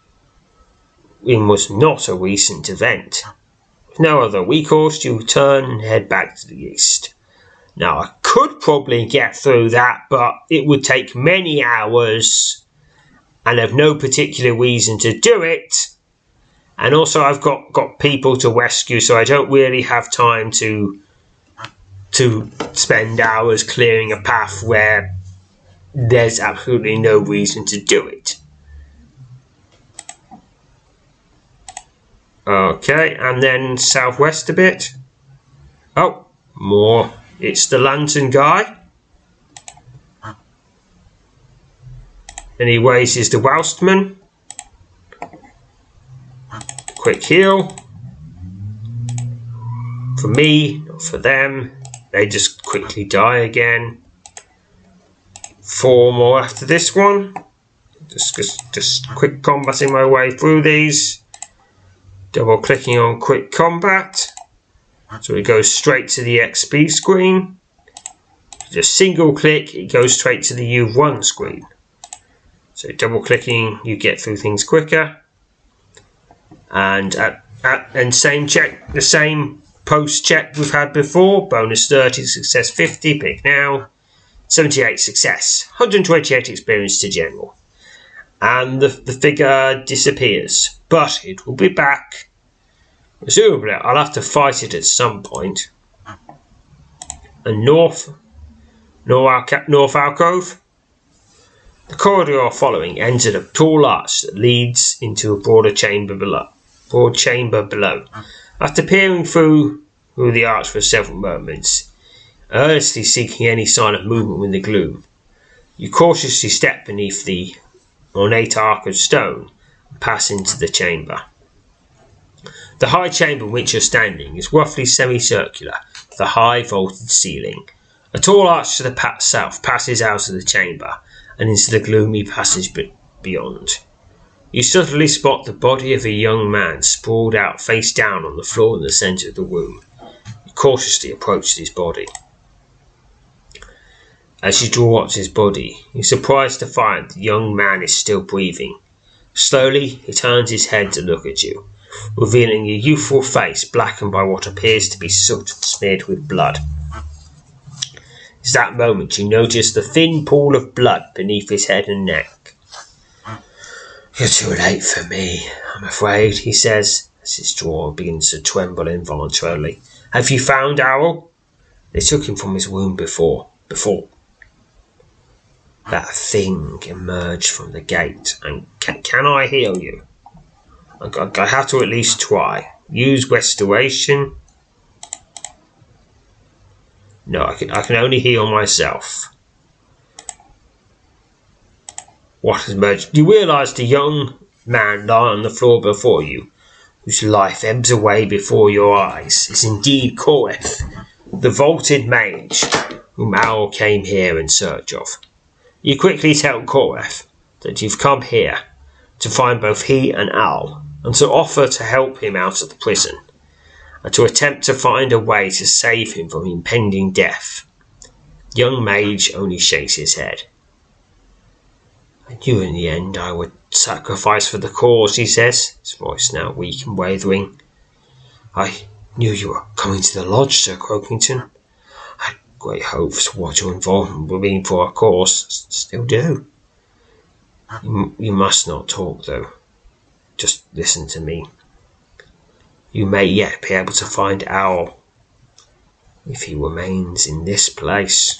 in was not a recent event. With no other recourse, you turn and head back to the east. Now, I could probably get through that, but it would take many hours, and I've no particular reason to do it. And also, I've got, got people to rescue, so I don't really have time to to spend hours clearing a path where there's absolutely no reason to do it. Okay, and then southwest a bit. Oh, more. It's the lantern guy. And he raises the Welsman. Quick heal. for me, not for them. They just quickly die again. Four more after this one. Just, just, just quick combating my way through these. Double clicking on quick combat. So it goes straight to the X P screen. Just single click, it goes straight to the You've Won screen. So double clicking, you get through things quicker. And at, at and same check, the same post check we've had before. Bonus thirty, success fifty, pick now. seventy-eight success, one hundred twenty-eight experience to general. And the, the figure disappears. But it will be back. Presumably, I'll have to fight it at some point. And north, north, north alcove. The corridor following ends at a tall arch that leads into a broader chamber below. Broad chamber below. After peering through, through the arch for several moments, earnestly seeking any sign of movement in the gloom, you cautiously step beneath the ornate arc of stone and pass into the chamber. The high chamber in which you're standing is roughly semicircular, with a high vaulted ceiling. A tall arch to the south passes out of the chamber and into the gloomy passage beyond. You suddenly spot the body of a young man sprawled out face down on the floor in the centre of the room. You cautiously approach his body. As you draw up to his body, you're surprised to find the young man is still breathing. Slowly, he turns his head to look at you, revealing a youthful face blackened by what appears to be soot smeared with blood. It's that moment you notice the thin pool of blood beneath his head and neck. "You're too late for me, I'm afraid," he says, as his jaw begins to tremble involuntarily. "Have you found Owl? They took him from his wound before. Before. That thing emerged from the gate, and can, can I heal you? I, I, I have to at least try. Use restoration. No, I can, I can only heal myself." What has emerged? You realise the young man lying on the floor before you, whose life ebbs away before your eyes, is indeed Koreth, the vaulted mage whom Owl came here in search of. You quickly tell Koreth that you've come here to find both he and Owl, and to offer to help him out of the prison, and to attempt to find a way to save him from impending death. Young mage only shakes his head. "I knew in the end I would sacrifice for the cause," he says, his voice now weak and wavering. "I knew you were coming to the lodge, Sir Croakington. I had great hopes for what your involvement would be for our cause. Still do. You, you must not talk, though. Just listen to me. You may yet be able to find Owl, if he remains in this place."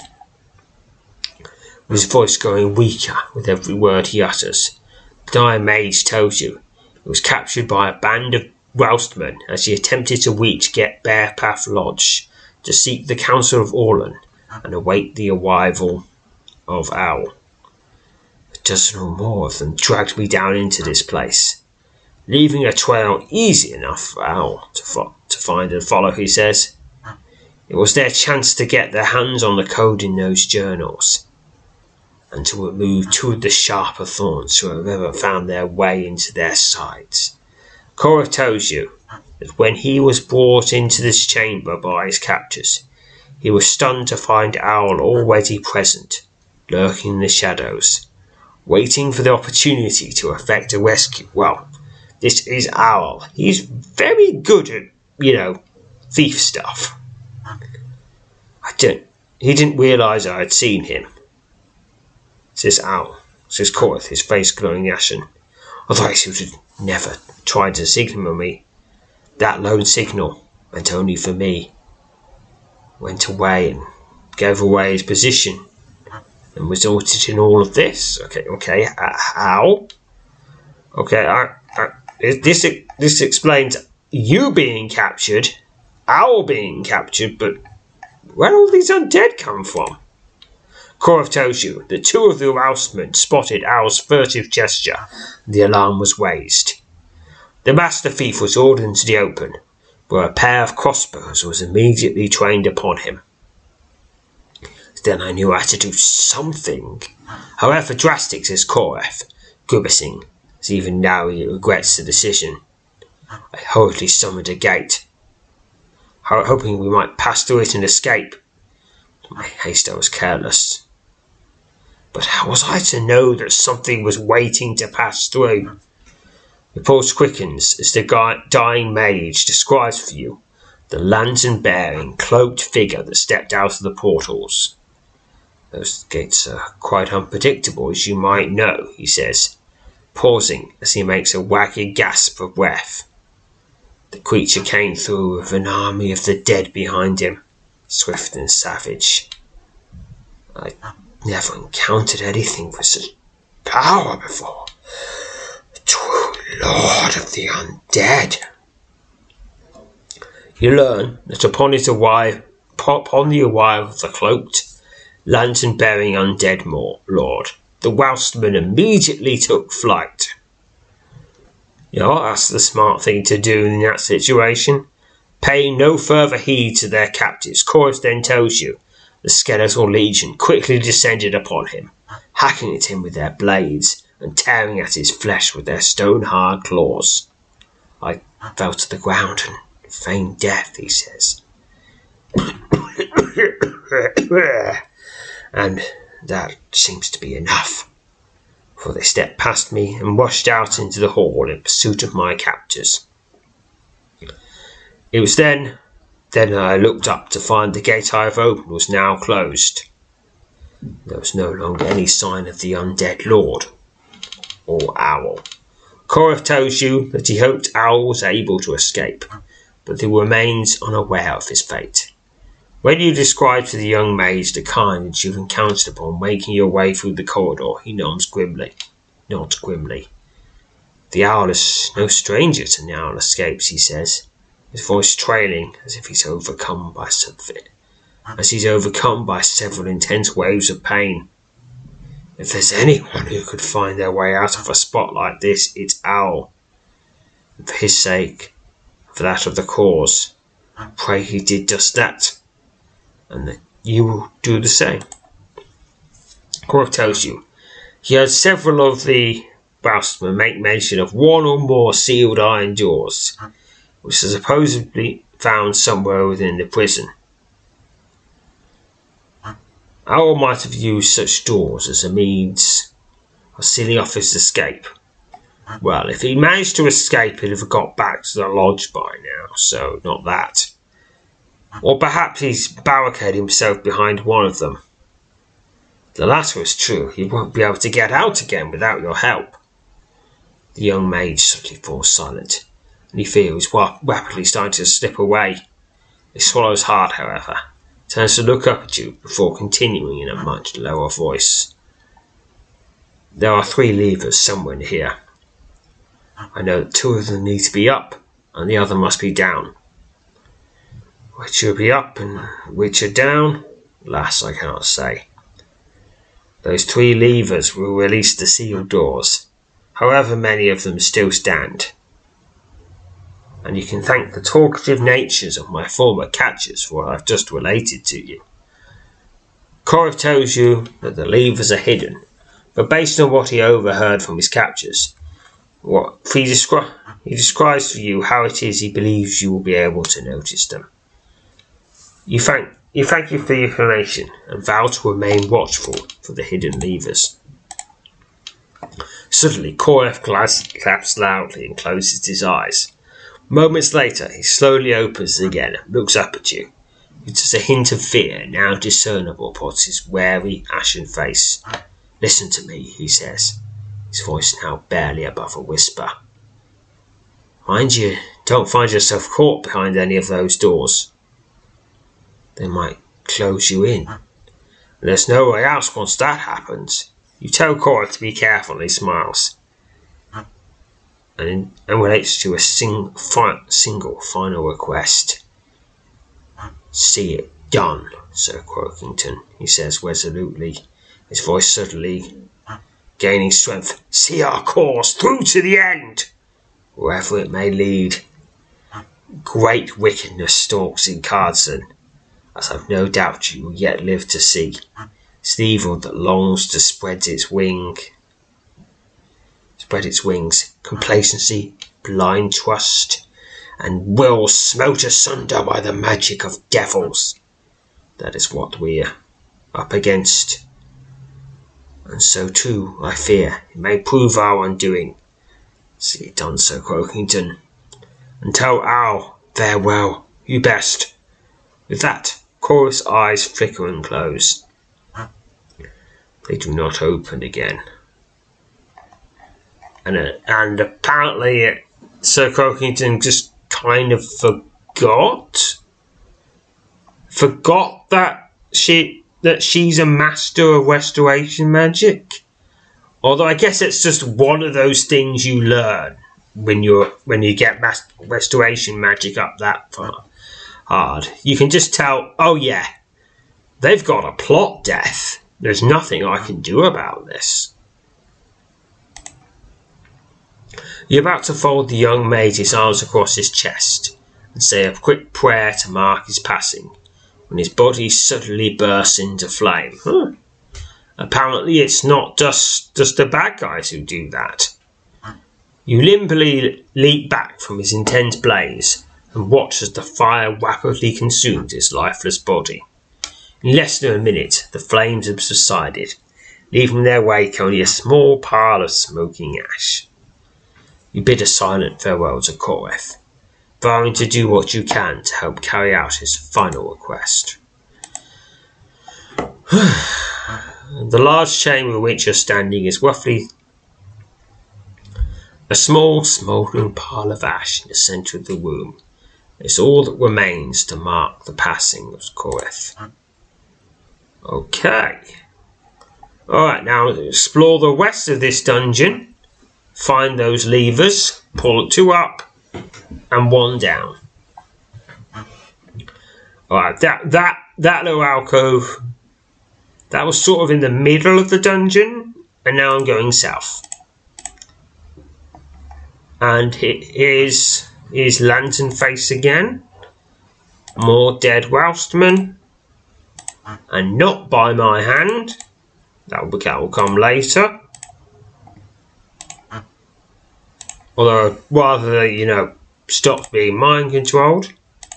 His voice growing weaker with every word he utters, the dire mage tells you he was captured by a band of Roustmen as he attempted to reach Get Bearpath Lodge to seek the Council of Orlan and await the arrival of Owl. A dozen or more of them dragged me down into this place, leaving a trail easy enough for Owl to, fo- to find and follow, he says. It was their chance to get their hands on the code in those journals, and to remove two of the sharper thorns who have ever found their way into their sides. Koreth tells you that when he was brought into this chamber by his captors, he was stunned to find Owl already present, lurking in the shadows, waiting for the opportunity to effect a rescue. Well, this is Owl. He's very good at, you know, thief stuff. I didn't, he didn't realise I had seen him, says Owl, says Koreth, his face glowing ashen. Otherwise he would have never tried to signal me. That lone signal meant only for me. Went away and gave away his position, and resulted in all of this. Okay, okay, uh, how? Okay, I, I, this this explains you being captured, Owl being captured, but where all these undead come from? Koreth tells you that two of the Roustmen spotted Owl's furtive gesture, and the alarm was raised. The Master Thief was ordered into the open, where a pair of crossbows was immediately trained upon him. Then I knew I had to do something. However drastic, says Korev, grimacing, as even now he regrets the decision. I hurriedly summoned a gate, hoping we might pass through it and escape. In my haste I was careless. But how was I to know that something was waiting to pass through? The pulse quickens as the guy, dying mage describes for you the lantern-bearing, cloaked figure that stepped out of the portals. Those gates are quite unpredictable, as you might know, he says, pausing as he makes a wagged gasp of breath. The creature came through with an army of the dead behind him, swift and savage. I never encountered anything with such power before. The true lord of the undead. You learn that upon his arrival, upon the arrival of the cloaked, lantern-bearing undead lord, the Welsman immediately took flight. You know, that's the smart thing to do in that situation. Paying no further heed to their captives, Chorus then tells you the Skeletal Legion quickly descended upon him, hacking at him with their blades and tearing at his flesh with their stone-hard claws. I fell to the ground and feigned death, he says. And that seems to be enough, for they stepped past me and rushed out into the hall in pursuit of my captors. It was then, then I looked up to find the gate I have opened was now closed. There was no longer any sign of the undead lord, or Owl. Korev tells you that he hoped Owl was able to escape, but he remains unaware of his fate. When you describe to the young mage the kind you've encountered upon making your way through the corridor, he nods grimly. Nods grimly. The owl is no stranger to narrow escapes, he says, his voice trailing as if he's overcome by something, as he's overcome by several intense waves of pain. If there's anyone who could find their way out of a spot like this, it's Owl. And for his sake, for that of the cause, I pray he did just that, and that you will do the same. Korev tells you he heard several of the Welsmen make mention of one or more sealed iron doors, which are supposedly found somewhere within the prison. Owl might have used such doors as a means of sealing off his escape. Well, if he managed to escape, he'd have got back to the lodge by now, so not that. Or perhaps he's barricaded himself behind one of them. The latter is true. He won't be able to get out again without your help. The young mage suddenly falls silent, and he feels rapidly starting to slip away. He swallows hard, however, turns to look up at you before continuing in a much lower voice. There are three levers somewhere here. I know that two of them need to be up, and the other must be down. Which will be up and which are down? Alas, I cannot say. Those three levers will release the sealed doors, however many of them still stand. And you can thank the talkative natures of my former catchers for what I've just related to you. Korev tells you that the levers are hidden, but based on what he overheard from his captors, what he, descri- he describes for you how it is he believes you will be able to notice them. You thank, you thank you for the information and vow to remain watchful for the hidden levers. Suddenly, Korev claps loudly and closes his eyes. Moments later, he slowly opens again and looks up at you. It's a hint of fear now discernible upon his wary, ashen face. Listen to me, he says, his voice now barely above a whisper. Mind you, don't find yourself caught behind any of those doors. They might close you in. And there's no way out once that happens. You tell Korev to be careful, he smiles, and, and relates to a sing, fi- single final request. See it done, Sir Croakington, he says resolutely, his voice suddenly gaining strength. See our course through to the end, wherever it may lead. Great wickedness stalks in Cardson, as I've no doubt you will yet live to see. It's the evil that longs to spread its wing, spread its wings, complacency, blind trust, and will smote asunder by the magic of devils. That is what we're up against. And so too, I fear, it may prove our undoing. See it done, Sir Croakington. And tell Owl, farewell, you best. With that, Cora's eyes flicker and close. They do not open again. And, uh, and apparently uh, Sir Croakington just kind of forgot. Forgot that she that she's a master of restoration magic. Although I guess it's just one of those things you learn when you're when you get mas- restoration magic up that far hard. You can just tell, oh yeah, they've got a plot death. There's nothing I can do about this. You're about to fold the young mage's arms across his chest and say a quick prayer to mark his passing, when his body suddenly bursts into flame. Huh. Apparently it's not just, just the bad guys who do that. You limply leap back from his intense blaze and watch as the fire rapidly consumes his lifeless body. In less than a minute, the flames have subsided, leaving in their wake only a small pile of smoking ash. You bid a silent farewell to Coreth, vowing to do what you can to help carry out his final request. The large chamber in which you're standing is roughly a small, smouldering pile of ash in the centre of the room. It's all that remains to mark the passing of Coreth. Okay. Alright, now explore the rest of this dungeon. Find those levers, pull two up and one down. Alright, that, that, that little alcove, that was sort of in the middle of the dungeon, and now I'm going south. And here's his lantern face again. More dead Roustmen. And not by my hand. That will, that will come later. Although, rather, you know, stop being mind controlled.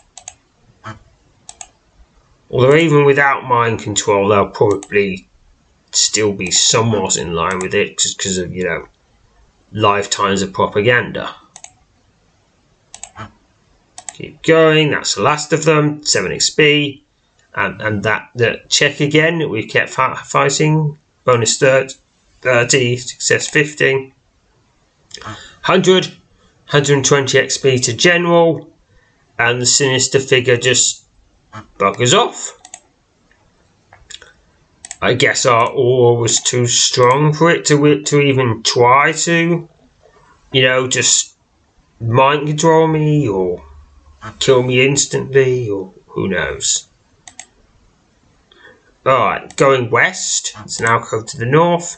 Although even without mind control, they'll probably still be somewhat in line with it, just because of, you know, lifetimes of propaganda. Keep going, that's the last of them, seven X P. And, and that, that check again, we kept fighting, bonus thirty, success fifteen. one hundred, one hundred twenty X P to general, and the sinister figure just buggers off. I guess our aura was too strong for it to, to even try to, you know, just mind control me or kill me instantly, or who knows. Alright, going west, it's an alcove to the north.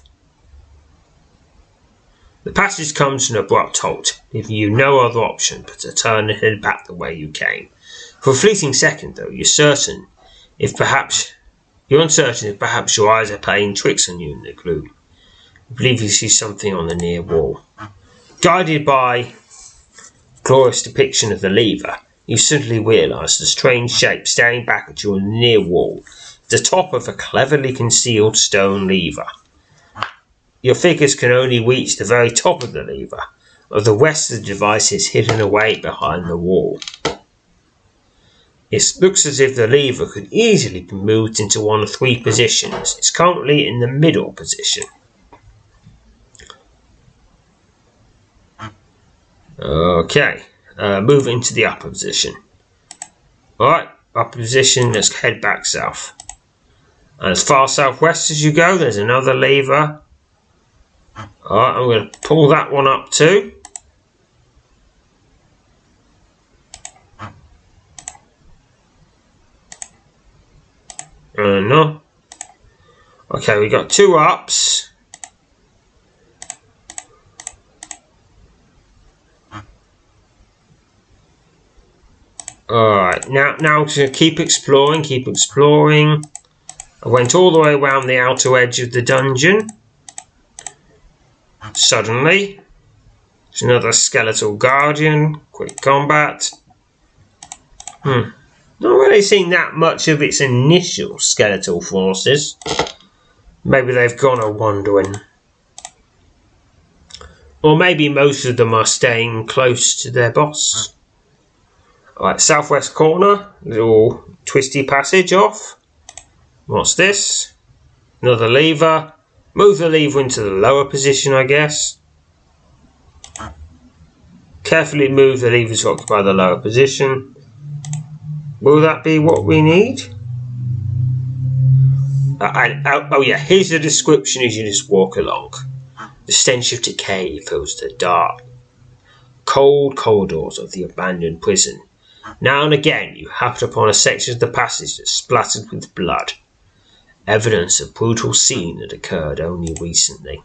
The passage comes to an abrupt halt, leaving you no other option but to turn and head back the way you came. For a fleeting second, though, you're certain, if perhaps, you're uncertain if perhaps your eyes are playing tricks on you in the gloom. You believe you see something on the near wall. Guided by glorious depiction of the lever, you suddenly realise the strange shape staring back at you on the near wall, the top of a cleverly concealed stone lever. Your figures can only reach the very top of the lever, while the rest of the device is hidden away behind the wall. It looks as if the lever could easily be moved into one of three positions. It's currently in the middle position. Okay, uh, move into the upper position. Alright, upper position, let's head back south. And as far southwest as you go, there's another lever. Alright, I'm going to pull that one up too. Uh, no. Okay, we got two ups. Alright, now, now to keep exploring, keep exploring. I went all the way around the outer edge of the dungeon. Suddenly, there's another skeletal guardian. Quick combat. Hmm. Not really seeing that much of its initial skeletal forces. Maybe they've gone a wandering. Or maybe most of them are staying close to their boss. Alright, southwest corner. Little twisty passage off. What's this? Another lever. Move the lever into the lower position, I guess. Carefully move the lever to occupy the lower position. Will that be what we need? Uh, and, oh, oh yeah, here's the description as you just walk along. The stench of decay fills the dark, cold corridors of the abandoned prison. Now and again you happen upon a section of the passage that's splattered with blood. Evidence of brutal scene that occurred only recently.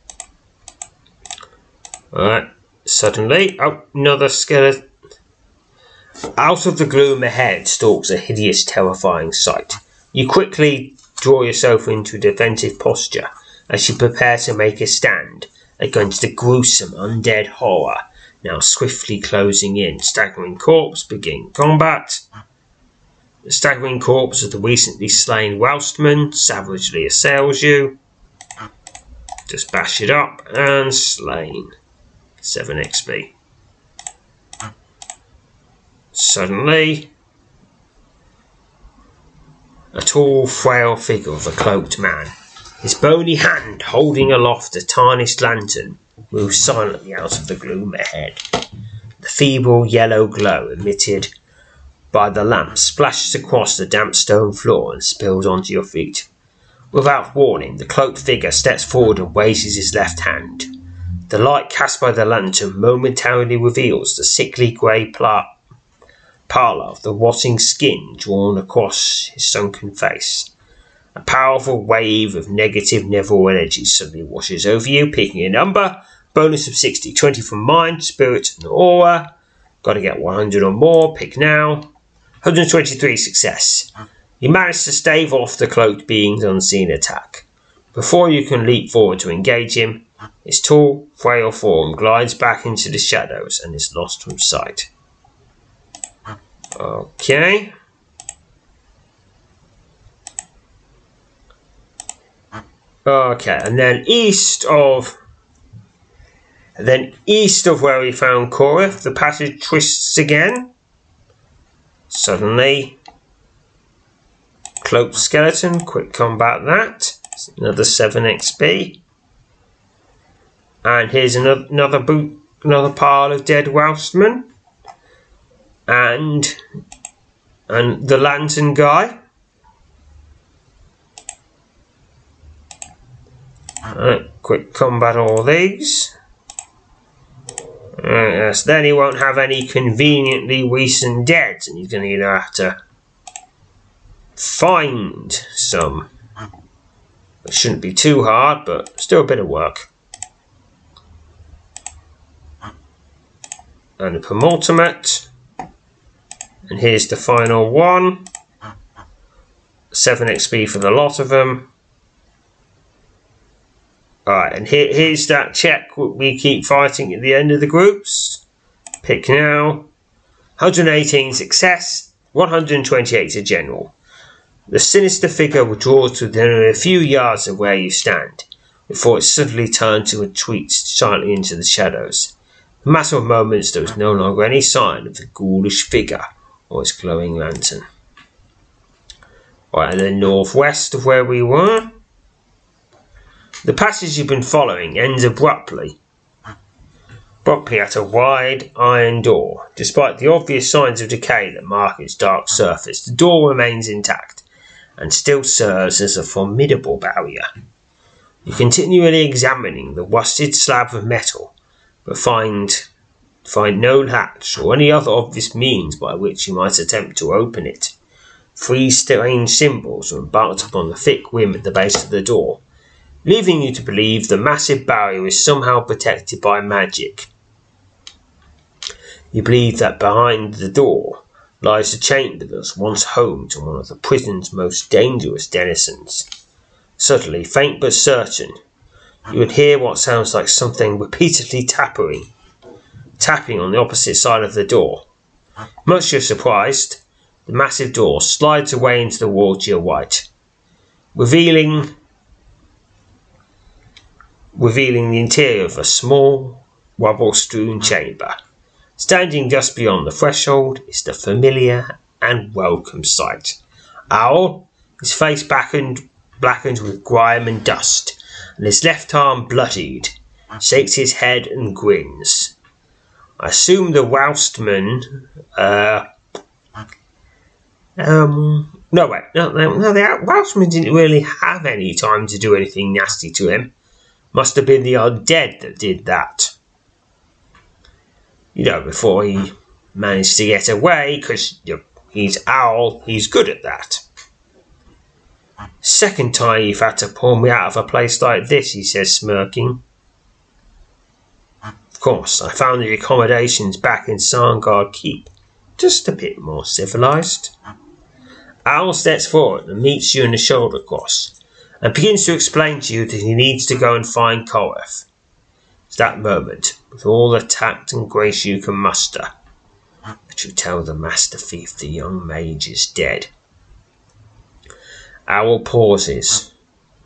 Alright, suddenly, oh, another skeleton. Out of the gloom ahead stalks a hideous, terrifying sight. You quickly draw yourself into a defensive posture as you prepare to make a stand against the gruesome undead horror now swiftly closing in. Staggering corpse, begin combat. The staggering corpse of the recently slain Welstman savagely assails you. Just bash it up and slain. seven X P. Suddenly, a tall, frail figure of a cloaked man, his bony hand holding aloft a tarnished lantern, moves silently out of the gloom ahead. The feeble yellow glow emitted by the lamp splashes across the damp stone floor and spills onto your feet. Without warning, the cloaked figure steps forward and raises his left hand. The light cast by the lantern momentarily reveals the sickly grey pla- pallor of the rotting skin drawn across his sunken face. A powerful wave of negative Neville energy suddenly washes over you, picking a number. Bonus of sixty, twenty from mind, spirit, and aura. Got to get one hundred or more, pick now. one hundred twenty-three, success. You manage to stave off the cloaked being's unseen attack. Before you can leap forward to engage him, his tall, frail form glides back into the shadows and is lost from sight. Okay. Okay, and then east of... And then east of where we found Korith, the passage twists again. Suddenly, cloaked skeleton, quick combat that. Another seven X P. And here's another another boot, another pile of dead Welstmen. And and the lantern guy. Alright, quick combat all these. Uh, yes, then he won't have any conveniently recent deads, and he's going to either have to find some. It shouldn't be too hard, but still a bit of work. And a penultimate. And here's the final one. seven X P for the lot of them. Alright, and here, here's that check we keep fighting at the end of the groups. Pick now. one hundred eighteen success, one hundred twenty-eight a general. The sinister figure withdraws to within a few yards of where you stand, before it suddenly turns to retreat silently into the shadows. In a matter of moments, there is no longer any sign of the ghoulish figure or its glowing lantern. Right, and then northwest of where we were. The passage you've been following ends abruptly, abruptly at a wide iron door. Despite the obvious signs of decay that mark its dark surface, the door remains intact and still serves as a formidable barrier. You continually examining the rusted slab of metal, but find find no latch or any other obvious means by which you might attempt to open it. Three strange symbols are embarked upon the thick rim at the base of the door, leaving you to believe the massive barrier is somehow protected by magic. You believe that behind the door lies the chamber that was once home to one of the prison's most dangerous denizens. Subtly, faint but certain, you would hear what sounds like something repeatedly tapping, tapping on the opposite side of the door. Much to your surprise, the massive door slides away into the wall to your right, revealing, revealing the interior of a small, rubble-strewn chamber. Standing just beyond the threshold is the familiar and welcome sight. Owl, his face blackened, blackened with grime and dust, and his left arm bloodied, shakes his head and grins. I assume the Roustman, uh, um, no wait, no, no, no, the Roustman didn't really have any time to do anything nasty to him. Must have been the undead that did that. You know, before he managed to get away, because you know, he's Owl, he's good at that. Second time you've had to pull me out of a place like this, he says, smirking. Of course, I found the accommodations back in Sarngard Keep just a bit more civilised. Owl steps forward and meets you in the shoulder cross, and begins to explain to you that he needs to go and find Koreth. It's that moment, with all the tact and grace you can muster, that you tell the Master Thief the young mage is dead. Owl pauses,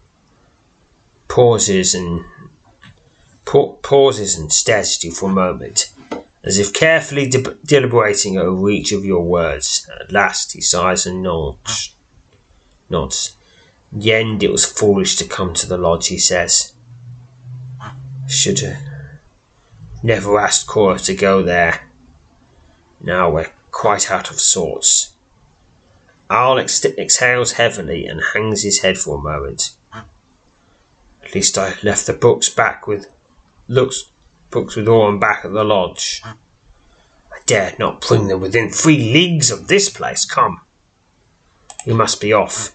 pauses and pa- pauses and stares at you for a moment, as if carefully de- deliberating over each of your words. At last, he sighs and nods. Nods. In the end, it was foolish to come to the lodge, he says. Should have never asked Cora to go there. Now we're quite out of sorts. Owl ex- exhales heavily and hangs his head for a moment. At least I left the books back with looks books with Orin back at the lodge. I dared not bring them within three leagues of this place. Come, you must be off.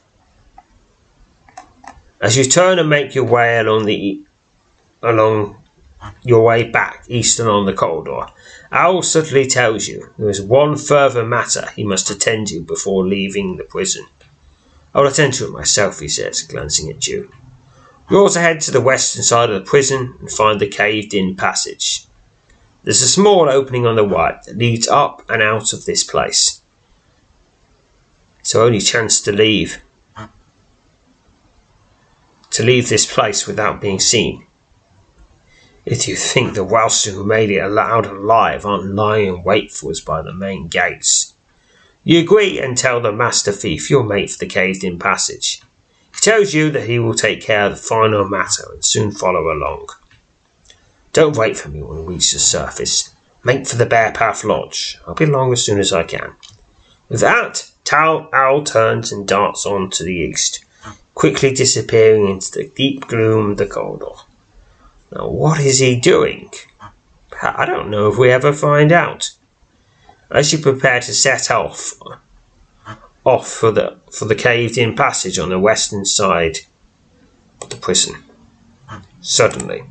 As you turn and make your way along the along your way back east along the corridor, Owl subtly tells you there is one further matter he must attend to before leaving the prison. I will attend to it myself, he says, glancing at you. You also head to the western side of the prison and find the caved-in passage. There's a small opening on the right that leads up and out of this place. It's our only chance to leave. To leave this place without being seen. If you think the Welsh who made it out alive aren't lying in wait for us by the main gates. You agree and tell the Master Thief you'll mate for the caved-in passage. He tells you that he will take care of the final matter and soon follow along. Don't wait for me when we reach the surface. Make for the Bear Path Lodge. I'll be along as soon as I can. With that, Tal Owl turns and darts on to the east, quickly disappearing into the deep gloom of the corridor. Now, what is he doing? I don't know if we ever find out. As you prepare to set off, off for the for the caved-in passage on the western side of the prison, suddenly,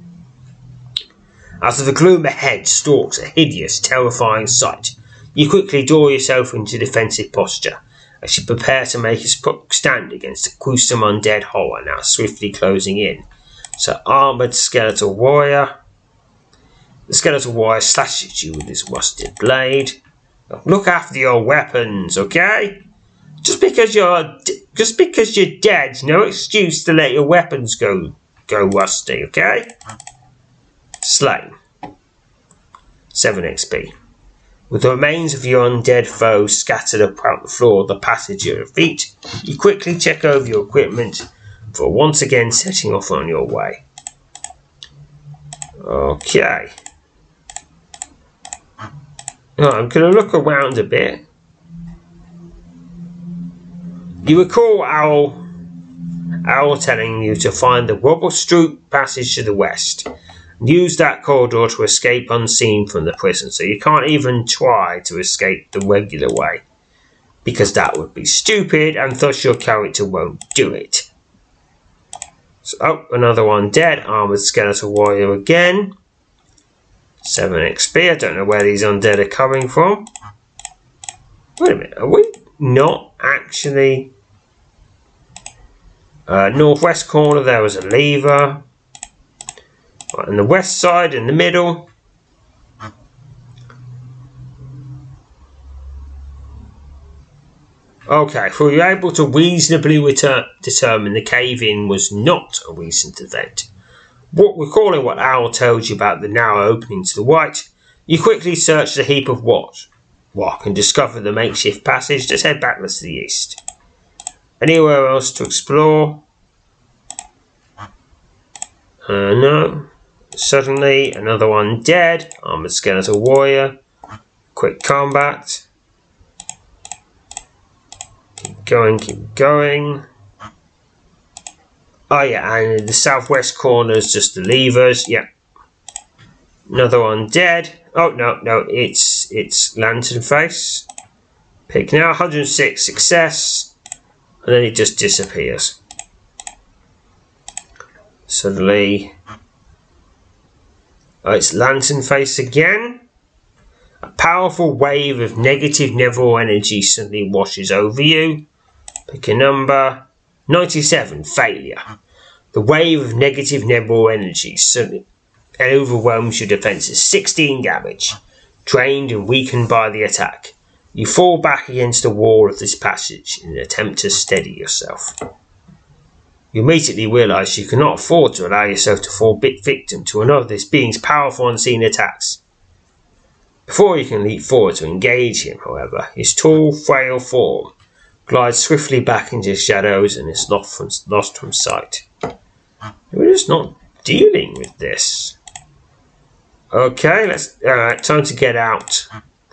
out of the gloom ahead stalks a hideous, terrifying sight. You quickly draw yourself into defensive posture as you prepare to make a stand against the gruesome undead horror now swiftly closing in. So armoured skeletal warrior. The skeletal warrior slashes at you with his rusted blade. Look after your weapons, okay? Just because you're just because you're dead, no excuse to let your weapons go go rusty, okay? Slain. Seven X P. With the remains of your undead foe scattered about the floor of the passage at your feet, you quickly check over your equipment before once again setting off on your way. Okay. Now, I'm going to look around a bit. You recall Owl, Owl telling you to find the Wobblestreet passage to the west and use that corridor to escape unseen from the prison, so you can't even try to escape the regular way, because that would be stupid and thus your character won't do it. So, oh, another one dead. Armoured skeletal warrior again. seven X P. I don't know where these undead are coming from. Wait a minute, are we not actually... Uh, northwest corner there was a lever. Right, and the west side in the middle. Okay, so you're able to reasonably return, determine the cave-in was not a recent event. What recalling what Owl told you about the narrow opening to the right, you quickly search the heap of what rock and discover the makeshift passage. Just head backwards to the east. Anywhere else to explore? Uh, no. Suddenly, another one dead. Armored skeletal warrior. Quick combat. Keep going, keep going. Oh yeah, and in the southwest corner is just the levers. Yeah. Another one dead. Oh no, no, it's it's Lantern Face. Pick now, one hundred six success. And then it just disappears. Suddenly, oh, it's Lantern Face again. A powerful wave of negative Neville energy suddenly washes over you. Pick a number. ninety-seven, failure. The wave of negative Neville energy suddenly overwhelms your defences. sixteen damage. Drained and weakened by the attack. You fall back against the wall of this passage in an attempt to steady yourself. You immediately realise you cannot afford to allow yourself to fall victim to another of this being's powerful unseen attacks. Before you can leap forward to engage him, however, his tall, frail form glides swiftly back into the shadows and is lost from, lost from sight. We're just not dealing with this. Okay, let's. Alright, time to get out.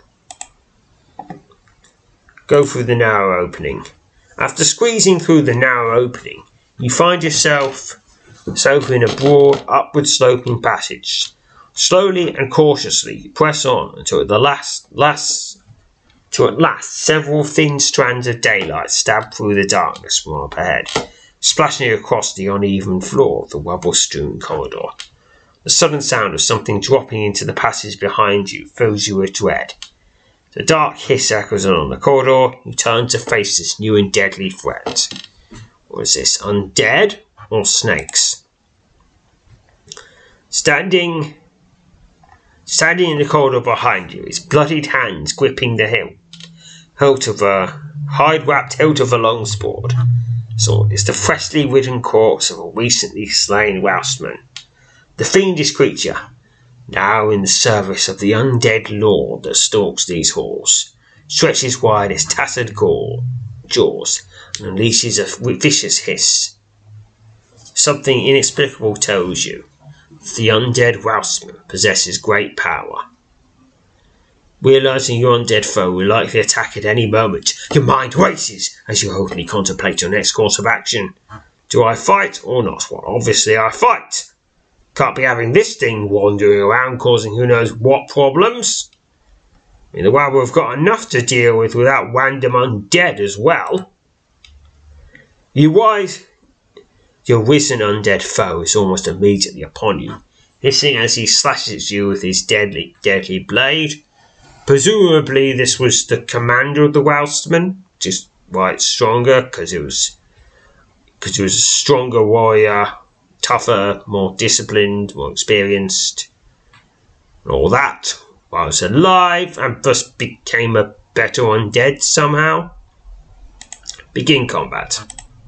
Go through the narrow opening. After squeezing through the narrow opening, you find yourself in a broad, upward sloping passage. Slowly and cautiously, you press on until at the last, last, till at last, several thin strands of daylight stab through the darkness from up ahead, splashing across the uneven floor of the rubble-strewn corridor. The sudden sound of something dropping into the passage behind you fills you with dread. The dark hiss echoes along the corridor. You turn to face this new and deadly threat. What is this, undead or snakes? Standing, standing in the corridor behind you is bloodied hands gripping the hilt, hilt of a hide-wrapped hilt of a longsword. Sword is the freshly ridden corpse of a recently slain Roustman. The fiendish creature, now in the service of the undead lord that stalks these halls, stretches wide its tattered gore, jaws and unleashes a vicious hiss. Something inexplicable tells you that the undead Roustman possesses great power. Realising your undead foe will likely attack at any moment, your mind races as you hopefully contemplate your next course of action. Do I fight or not? Well, obviously I fight. Can't be having this thing wandering around causing who knows what problems. In the world we've got enough to deal with without random undead as well. You wise, your risen undead foe is almost immediately upon you, hissing as he slashes at you with his deadly, deadly blade. Presumably this was the commander of the Roustman, just why it's stronger, because it was, because it was a stronger warrior, tougher, more disciplined, more experienced, and all that, while I was alive and thus became a better undead somehow. Begin combat.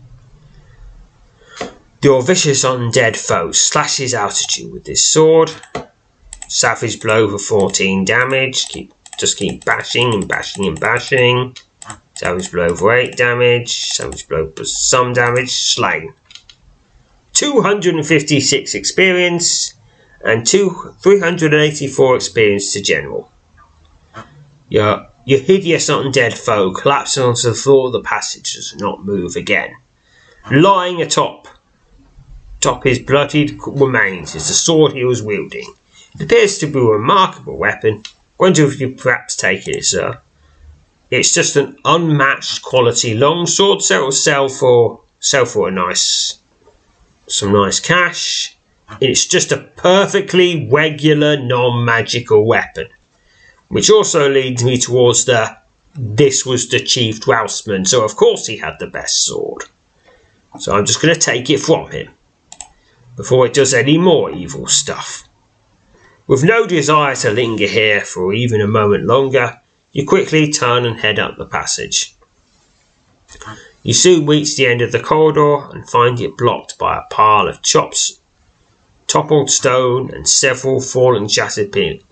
Your vicious undead foe slashes out at you with his sword. Savage blow for fourteen damage. Keep, just keep bashing and bashing and bashing. Savage blow for eight damage. Savage blow for some damage. Slain. two hundred fifty-six experience and two, three hundred eighty-four experience to general. Your, your hideous undead foe collapses onto the floor of the passage and does not move again. Lying atop top his bloodied remains is the sword he was wielding. It appears to be a remarkable weapon. Wonder if you perhaps take it, sir. It's just an unmatched quality longsword, so it'll sell for sell for a nice some nice cash. It's just a perfectly regular non-magical weapon. Which also leads me towards the this was the chief draughtsman, so of course he had the best sword. So I'm just going to take it from him before it does any more evil stuff. With no desire to linger here for even a moment longer, you quickly turn and head up the passage. You soon reach the end of the corridor and find it blocked by a pile of chops, toppled stone and several fallen shattered pillars.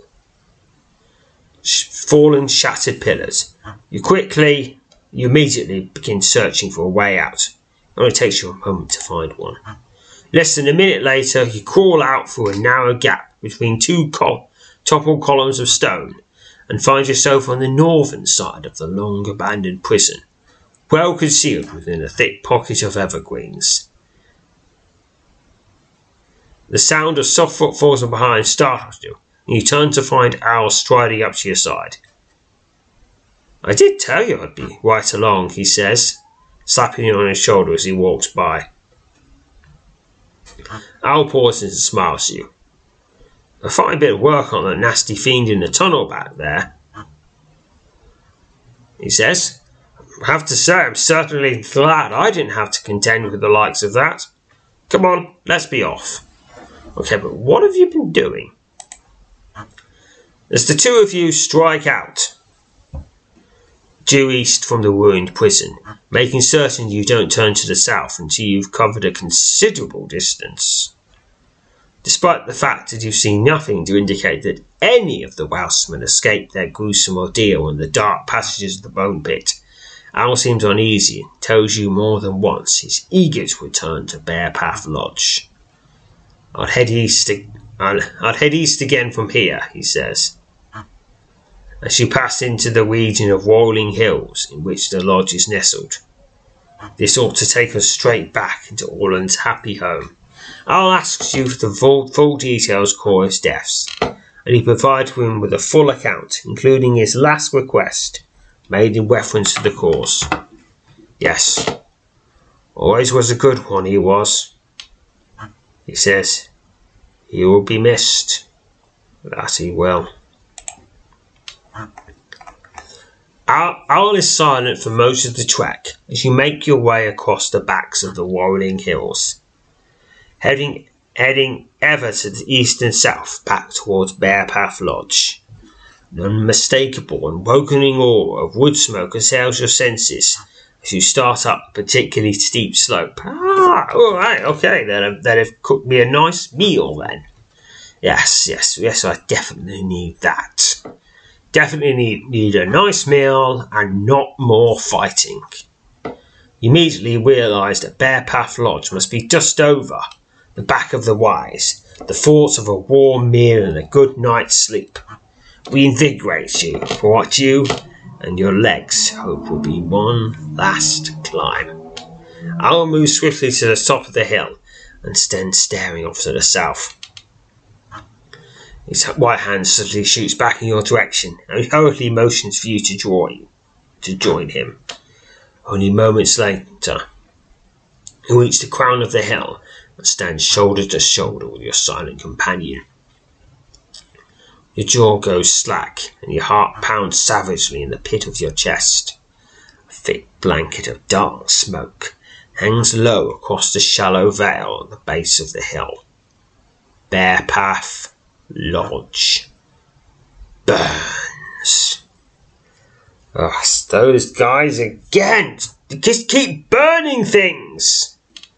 Fallen shattered pillars. You quickly, you immediately begin searching for a way out. It only takes you a moment to find one. Less than a minute later, you crawl out through a narrow gap between two col- toppled columns of stone and find yourself on the northern side of the long abandoned prison, well concealed within a thick pocket of evergreens. The sound of soft footfalls from behind startles you, and you turn to find Owl striding up to your side. "I did tell you I'd be right along," he says, slapping you on his shoulder as he walks by. Owl pauses and smiles at you. "A fine bit of work on that nasty fiend in the tunnel back there," he says. "I have to say I'm certainly glad I didn't have to contend with the likes of that. Come on, let's be off." "Okay, but what have you been doing?" As the two of you strike out due east from the ruined prison, making certain you don't turn to the south until you've covered a considerable distance. Despite the fact that you've seen nothing to indicate that any of the Welshmen escaped their gruesome ordeal in the dark passages of the Bone Pit, Owl seems uneasy and tells you more than once he's eager to return to Bearpath Lodge. I'd head east, I'd, I'd head east again from here," he says, as you pass into the region of rolling hills in which the lodge is nestled. "This ought to take us straight back into Orland's happy home. I'll ask you for the full, full details of Cora's deaths, and he provides him with a full account, including his last request, made in reference to the cause. Yes, always was a good one, he was," he says. "He will be missed, that he will." Owl is silent for most of the trek as you make your way across the backs of the rolling hills, heading heading ever to the east and south back towards Bearpath Lodge. An unmistakable and welcoming aura of wood smoke assails your senses as you start up a particularly steep slope. Ah, all right, okay, then they've cooked me a nice meal then. Yes, yes, yes, I definitely need that. Definitely need, need a nice meal and not more fighting. You immediately realise that Bearpath Lodge must be just over the back of the Wise. The thoughts of a warm meal and a good night's sleep reinvigorates you for what you and your legs hope will be one last climb. Owl moves swiftly to the top of the hill and stands staring off to the south. His right hand suddenly shoots back in your direction and he hurriedly motions for you to join, to join him. Only moments later, you reach the crown of the hill and stand shoulder to shoulder with your silent companion. Your jaw goes slack and your heart pounds savagely in the pit of your chest. A thick blanket of dark smoke hangs low across the shallow vale at the base of the hill. Bearpath Lodge burns. Oh, it's those guys again! They just keep burning things!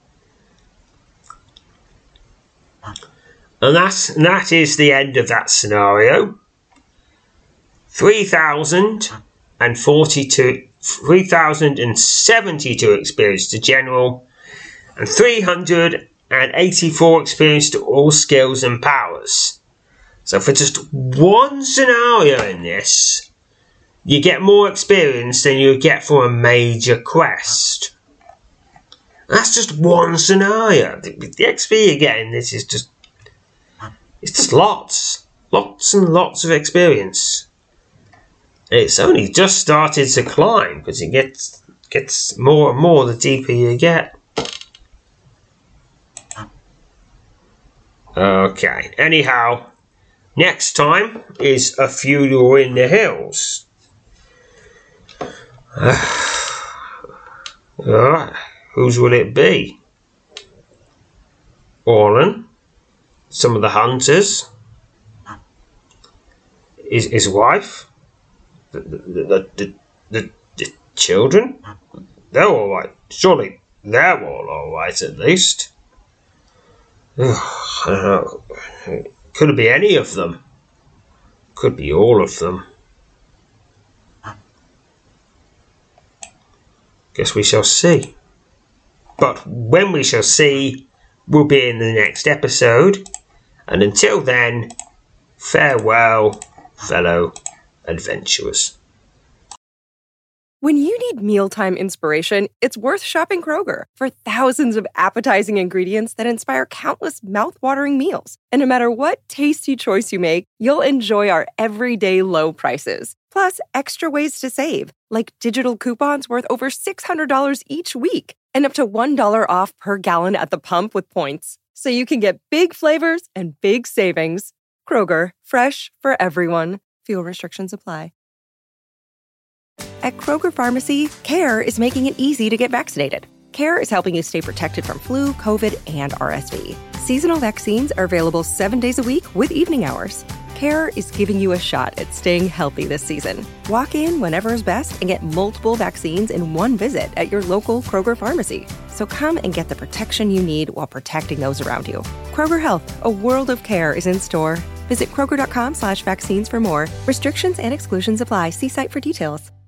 And that, and that is the end of that scenario. three thousand forty-two, three thousand seventy-two experience to general, and three hundred eighty-four experience to all skills and powers. So for just one scenario in this, you get more experience than you get for a major quest. That's just one scenario. The, the X P you get in this is just, it's just lots, lots and lots of experience. And it's only just started to climb because it gets gets more and more the deeper you get. Okay, anyhow, next time is A Feudal in the Hills. Alright, whose will it be? Orlan? Some of the hunters? His, his wife? The, the, the, the, the, the children? They're alright. Surely they're all alright at least. I don't know. Could it be any of them? Could be all of them. Guess we shall see. But when we shall see will be in the next episode. And until then, farewell, fellow adventurers. When you need mealtime inspiration, it's worth shopping Kroger for thousands of appetizing ingredients that inspire countless mouth-watering meals. And no matter what tasty choice you make, you'll enjoy our everyday low prices. Plus, extra ways to save, like digital coupons worth over six hundred dollars each week and up to one dollar off per gallon at the pump with points. So you can get big flavors and big savings. Kroger, fresh for everyone. Fuel restrictions apply. At Kroger Pharmacy, CARE is making it easy to get vaccinated. CARE is helping you stay protected from flu, COVID, and R S V. Seasonal vaccines are available seven days a week with evening hours. CARE is giving you a shot at staying healthy this season. Walk in whenever is best and get multiple vaccines in one visit at your local Kroger Pharmacy. So come and get the protection you need while protecting those around you. Kroger Health, a world of care, is in store. Visit Kroger.com slash vaccines for more. Restrictions and exclusions apply. See site for details.